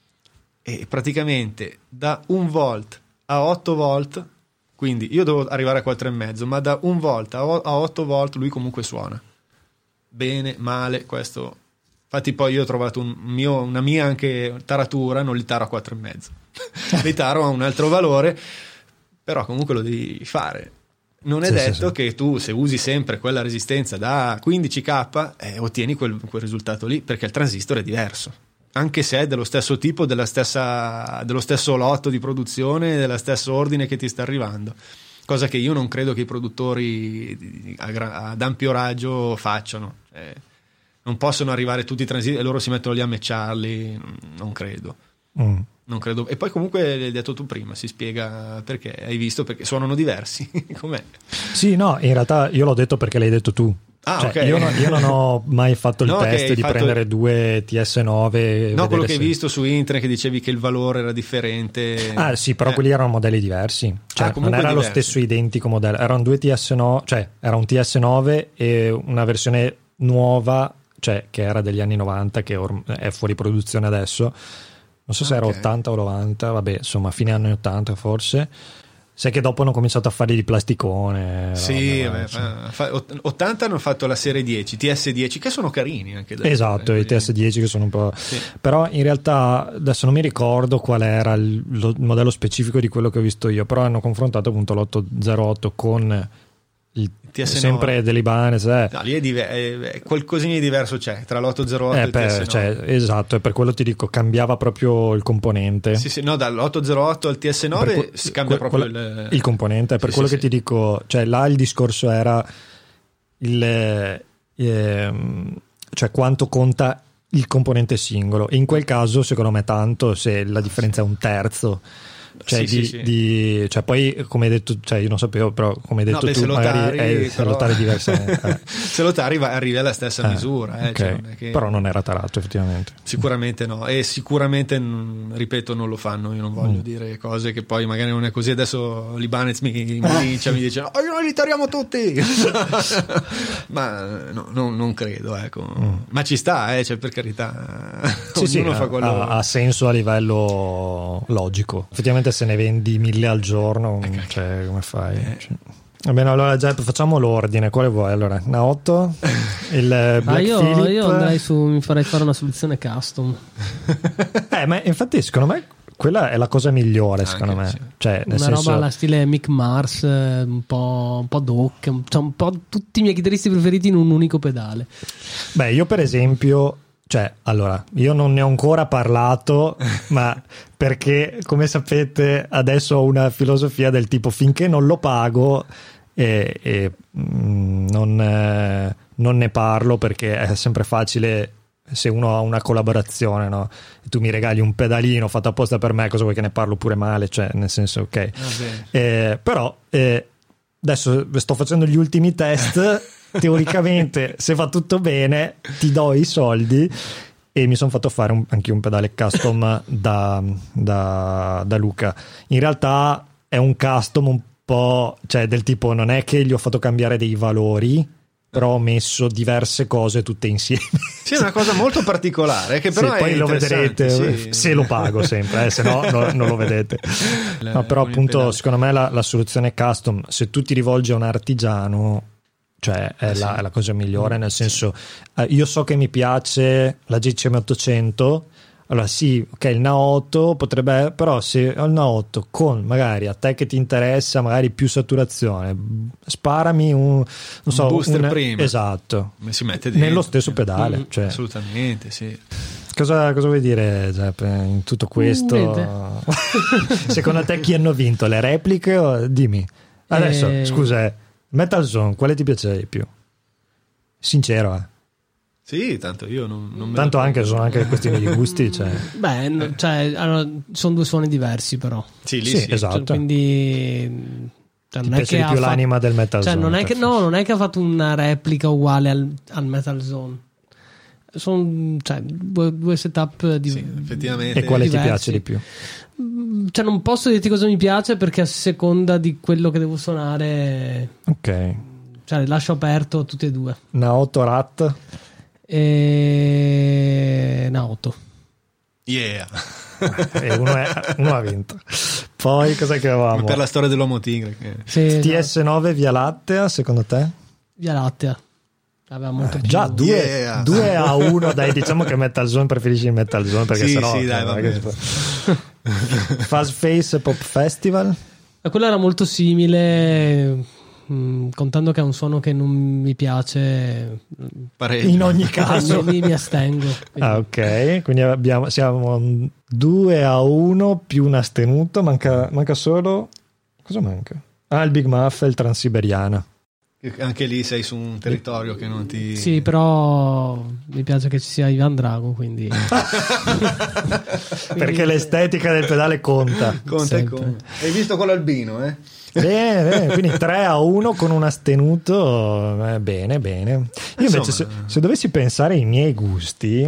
e praticamente da un volt a otto volt, quindi io devo arrivare a quattro e mezzo, ma da un volt a otto volt lui comunque suona bene, male, questo. Infatti poi io ho trovato un mio, una mia anche taratura, non li taro a quattro e mezzo li taro a un altro valore, però comunque lo devi fare. non è Sì, detto sì, sì. che tu, se usi sempre quella resistenza da quindici K, eh, ottieni quel, quel risultato lì, perché il transistor è diverso, anche se è dello stesso tipo, della stessa, dello stesso lotto di produzione, dello stesso ordine che ti sta arrivando, cosa che io non credo che i produttori ad ampio raggio facciano. Cioè, non possono arrivare tutti i transistor e loro si mettono lì a matcharli, non credo. Mm. Non credo. E poi comunque l'hai detto tu prima, si spiega perché, hai visto, perché suonano diversi. Com'è? Sì, no, in realtà io l'ho detto perché l'hai detto tu. Ah, Cioè, ok. io, non, io non ho mai fatto il No, che test hai di fatto- prendere due T S nove. e No, quello vedere che hai se- visto su internet, che dicevi che il valore era differente. Ah sì, però Eh. quelli erano modelli diversi, cioè Ah, non comunque era lo diversi. stesso identico modello, erano due T S nove, cioè era un T S nove e una versione nuova, cioè che era degli anni novanta, che orm- è fuori produzione adesso, non so se era Ok. ottanta o novanta, vabbè, insomma fine anni ottanta forse. Sai che dopo hanno cominciato a fare di plasticone. Sì, roba, vabbè, insomma. fa- fa- ottanta hanno fatto la serie dieci, T S dieci, che sono carini anche da Esatto, vedere, i T S dieci che sono un po'. Sì. Però in realtà adesso non mi ricordo qual era il, lo- il modello specifico di quello che ho visto io, però hanno confrontato appunto l'otto zero otto con il T S nove. sempre dell'Ibanez, eh. No, lì è, diver- è- è qualcosina di diverso c'è tra l'otto zero otto Eh, e il per- T S nove. cioè, esatto, e per quello ti dico, cambiava proprio il componente. Sì, sì, no, dall'otto zero otto al T S nove Per que- si cambia que- proprio quella- il, il componente, per Sì, quello sì, che sì. ti dico, cioè là il discorso era il ehm, cioè quanto conta il componente singolo, e in quel caso secondo me tanto, se la differenza è un terzo, cioè, Sì, di, sì, sì. di- cioè poi come hai detto, cioè io non sapevo, però come hai No, detto beh, tu se lo magari tari, è, se però- lo tari diversamente eh. se lo tari va- arrivi alla stessa Eh, misura, eh, ok. cioè non è che- Però non era tarato effettivamente. Sicuramente no, e sicuramente, mm, ripeto, non lo fanno. Io non voglio Mm. dire cose che poi magari non è così. Adesso l'Ibanez mi, mi lincia, mi dice: "Oh, noi li tariamo tutti". Ma no, no, non credo, ecco. Ma ci sta, eh, cioè, per carità. Sì, sì, Ognuno fa ha, quello. ha- ha senso a livello logico. Effettivamente se ne vendi mille al giorno, cioè, come fai? Cioè- Va bene, allora Jeff, facciamo l'ordine. Quale vuoi? Allora, Naoto, il Black Ah, io, Phillip. io andrei su, mi farei fare una soluzione custom. Eh, ma infatti secondo me quella è la cosa migliore, secondo Anche, me. sì. Cioè, nel Una senso, roba alla stile Mick Mars, eh, un po', un po' doc, un, cioè un po' tutti i miei chitarristi preferiti in un unico pedale. beh, io per esempio, cioè, allora, io non ne ho ancora parlato, ma perché, come sapete, adesso ho una filosofia del tipo: finché non lo pago e, e, mm, non, eh, non ne parlo, perché è sempre facile se uno ha una collaborazione, no? E tu mi regali un pedalino fatto apposta per me, cosa vuoi che ne parlo pure male? Cioè, nel senso, ok. Vabbè. Eh, però eh, adesso sto facendo gli ultimi test. Teoricamente, se va tutto bene, ti do i soldi. E mi sono fatto fare un- anche un pedale custom da, da, da Luca. In realtà è un custom un po', cioè del tipo, non è che gli ho fatto cambiare dei valori, però ho messo diverse cose tutte insieme. Sì, è una cosa molto particolare, che però Sì, è poi lo interessante, vedrete, sì. se lo pago sempre, eh, se no, no non lo vedete. Le- No, però con il appunto pedale. secondo me la, la soluzione custom, se tu ti rivolgi a un artigiano, cioè è, Eh, la, sì. è la cosa migliore, nel senso, eh, io so che mi piace la G C M ottocento, allora sì, ok, il Naoto potrebbe, però se ho il Naoto con magari a te che ti interessa magari più saturazione, sparami un, non so, booster un- prima. esatto, Ma si mette dentro. nello stesso pedale, Mm, cioè. Assolutamente, sì. Cosa, cosa vuoi dire, Giuseppe, in tutto questo? Niente. Secondo te chi hanno vinto? Le repliche? O... Dimmi. Adesso, Eh. scusa, Metal Zone, quale ti piace di più? Sincero, eh. Sì, tanto io non, non me Tanto lo- anche sono anche questioni di gusti, cioè. Beh, no, cioè, allora, sono due suoni diversi, però. Sì, lì Sì, sì. esatto. Cioè, quindi. Cioè, Ti non è piace che di più ha fatto- l'anima del Metal cioè, Zone? non è che, per no, forza. non è che ha fatto una replica uguale al, al Metal Zone. Sono, cioè, due, due setup di, Sì, effettivamente. E quale ti diversi. piace di più? Cioè, non posso dirti cosa mi piace, perché a seconda di quello che devo suonare, Ok. cioè, lascio aperto tutti e due. Naoto Rat? E Naoto. Yeah. E uno, è- uno ha vinto. Poi cos'è che avevamo? Per la storia dell'uomo tigre. che- Sì, T S nove Via Lattea, secondo te? Via Lattea. Aveva molto Eh, più. già due, Yeah. due a uno, dai, diciamo che Metal Zone preferisci il Metal Zone, perché Sì, sennò sì, dai, non è va che bene. si può. Fast Face Pop Festival? E quello era molto simile. mm, contando che è un suono che non mi piace, Parecchio. In ogni caso. mi, mi astengo. Quindi. Ah, ok, quindi abbiamo, siamo due a uno più un astenuto, manca, manca solo... Cosa manca? Ah, il Big Muff e il Transiberiana. Anche lì sei su un territorio che non ti... Sì, però mi piace che ci sia Ivan Drago, quindi... Perché l'estetica del pedale conta. Conta e Sempre. conta. Hai visto quello albino, eh? Bene, bene, quindi tre a uno con un astenuto, eh, bene, bene. Io invece se, Insomma. se dovessi pensare ai miei gusti,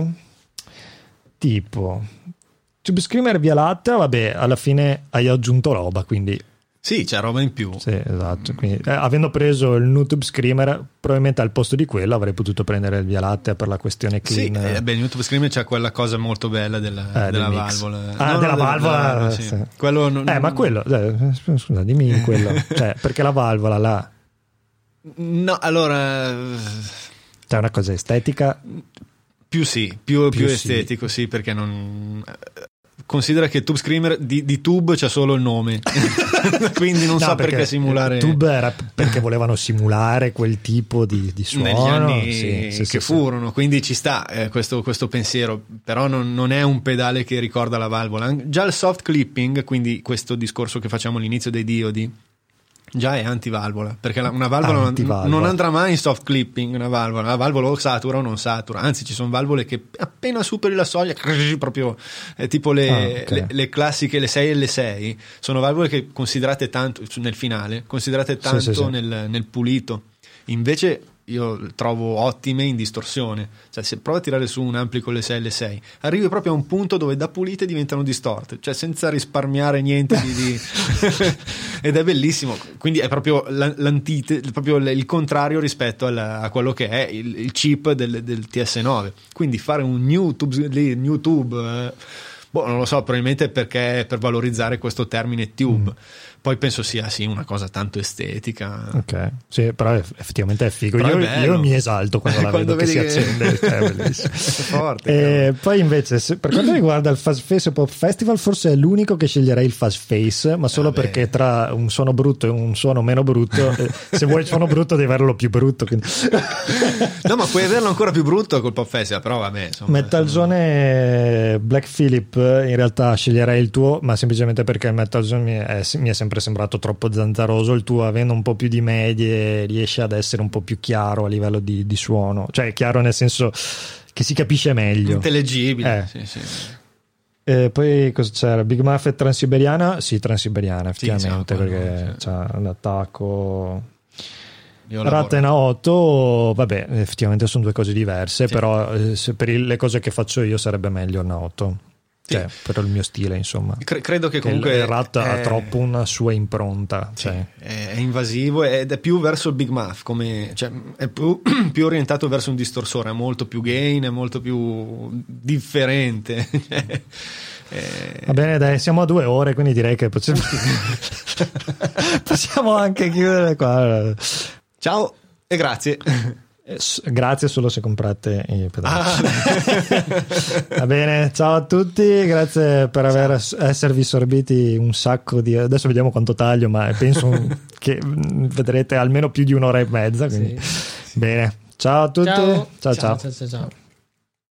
tipo Tube Screamer Via Lattea, vabbè, alla fine hai aggiunto roba, quindi Sì, c'è roba in più. sì, esatto. Quindi, eh, avendo preso il new Tube Screamer, probabilmente al posto di quello avrei potuto prendere il Via Lattea per la questione Sì, clean. eh, beh, YouTube Screamer c'è quella cosa molto bella della, Eh, della del mix. valvola. Ah, No, no, della del- valvola, della- sì. sì. Quello non- Eh, ma quello, eh, scusa, dimmi in quello, cioè, perché la valvola là, No, allora... c'è una cosa estetica. Più sì, più, più, Più sì. estetico, sì, perché non... Considera che Tube Screamer di, di Tube c'è solo il nome, quindi non No, so perché, simulare... Tube era perché volevano simulare quel tipo di, di suono negli anni sì, sì, che sì, furono, quindi ci sta eh, questo, questo pensiero, però non, non è un pedale che ricorda la valvola. Già il soft clipping, quindi questo discorso che facciamo all'inizio dei diodi, già è antivalvola, perché la- una valvola non, Antivalvola. non andrà mai in soft clipping, una valvola, la valvola o satura o non satura, anzi ci sono valvole che appena superi la soglia proprio eh, tipo le, Ah, ok. le, le classiche, le sei e le sei, sono valvole che considerate tanto nel finale, considerate tanto sì, sì. Nel, nel pulito, invece io trovo ottime in distorsione, cioè se provi a tirare su un ampli con le sei e le sei arrivi proprio a un punto dove da pulite diventano distorte, cioè senza risparmiare niente di, di... ed è bellissimo, quindi è proprio la- l'antite, proprio l- il contrario rispetto al- a quello che è il, il chip del, del T S nove, quindi fare un new tube, lì, new tube eh, boh, non lo so, probabilmente perché per valorizzare questo termine tube. Mm. Poi penso sia sì una cosa tanto estetica. Ok, sì, però eff- effettivamente è figo. Però è Io, bello. io mi esalto quando la Quando vedo che si vedi che- accende, cioè, è bellissimo. È forte, E poi invece se- per quanto riguarda il Fast Face Pop Festival, forse è l'unico che sceglierei il Fast Face, ma solo Vabbè. perché tra un suono brutto e un suono meno brutto, eh, se vuoi il suono brutto devi averlo più brutto, quindi... No, ma puoi averlo ancora più brutto col Pop Festival, però vabbè, insomma, Metal insomma. Zone Black Phillip, in realtà sceglierei il tuo, ma semplicemente perché il Metal Zone mi è, mi è sempre sembrato troppo zanzaroso. Il tuo, avendo un po' più di medie, riesce ad essere un po' più chiaro a livello di, di suono, cioè chiaro nel senso che si capisce meglio. Intellegibile, Eh. sì, sì. E poi cosa c'era? Big Muff Transiberiana? Sì, Transiberiana effettivamente, sì, quello, perché sì. c'ha l'attacco. Io lavoro- Ratten a otto, vabbè, effettivamente sono due cose diverse, Sì. però eh, se per il- le cose che faccio io sarebbe meglio il otto. Sì. Cioè, per il mio stile, insomma. Cre- credo che Che comunque il Rat ha è- troppo una sua impronta. sì, Cioè. è, è invasivo ed è più verso il Big Muff, come, cioè, è più, più orientato verso un distorsore, è molto più gain, è molto più differente. Eh, Va bene, dai, siamo a due ore, quindi direi che possiamo, possiamo anche chiudere qua. Ciao e grazie. Eh, s- Grazie solo se comprate i pedali. Ah. Va bene, ciao a tutti, grazie per aver esservi sorbiti un sacco di... Adesso vediamo quanto taglio, ma penso un- che mm, vedrete almeno più di un'ora e mezza. Quindi... Bene, ciao a tutti. Ciao. ciao. ciao. ciao, ciao, ciao.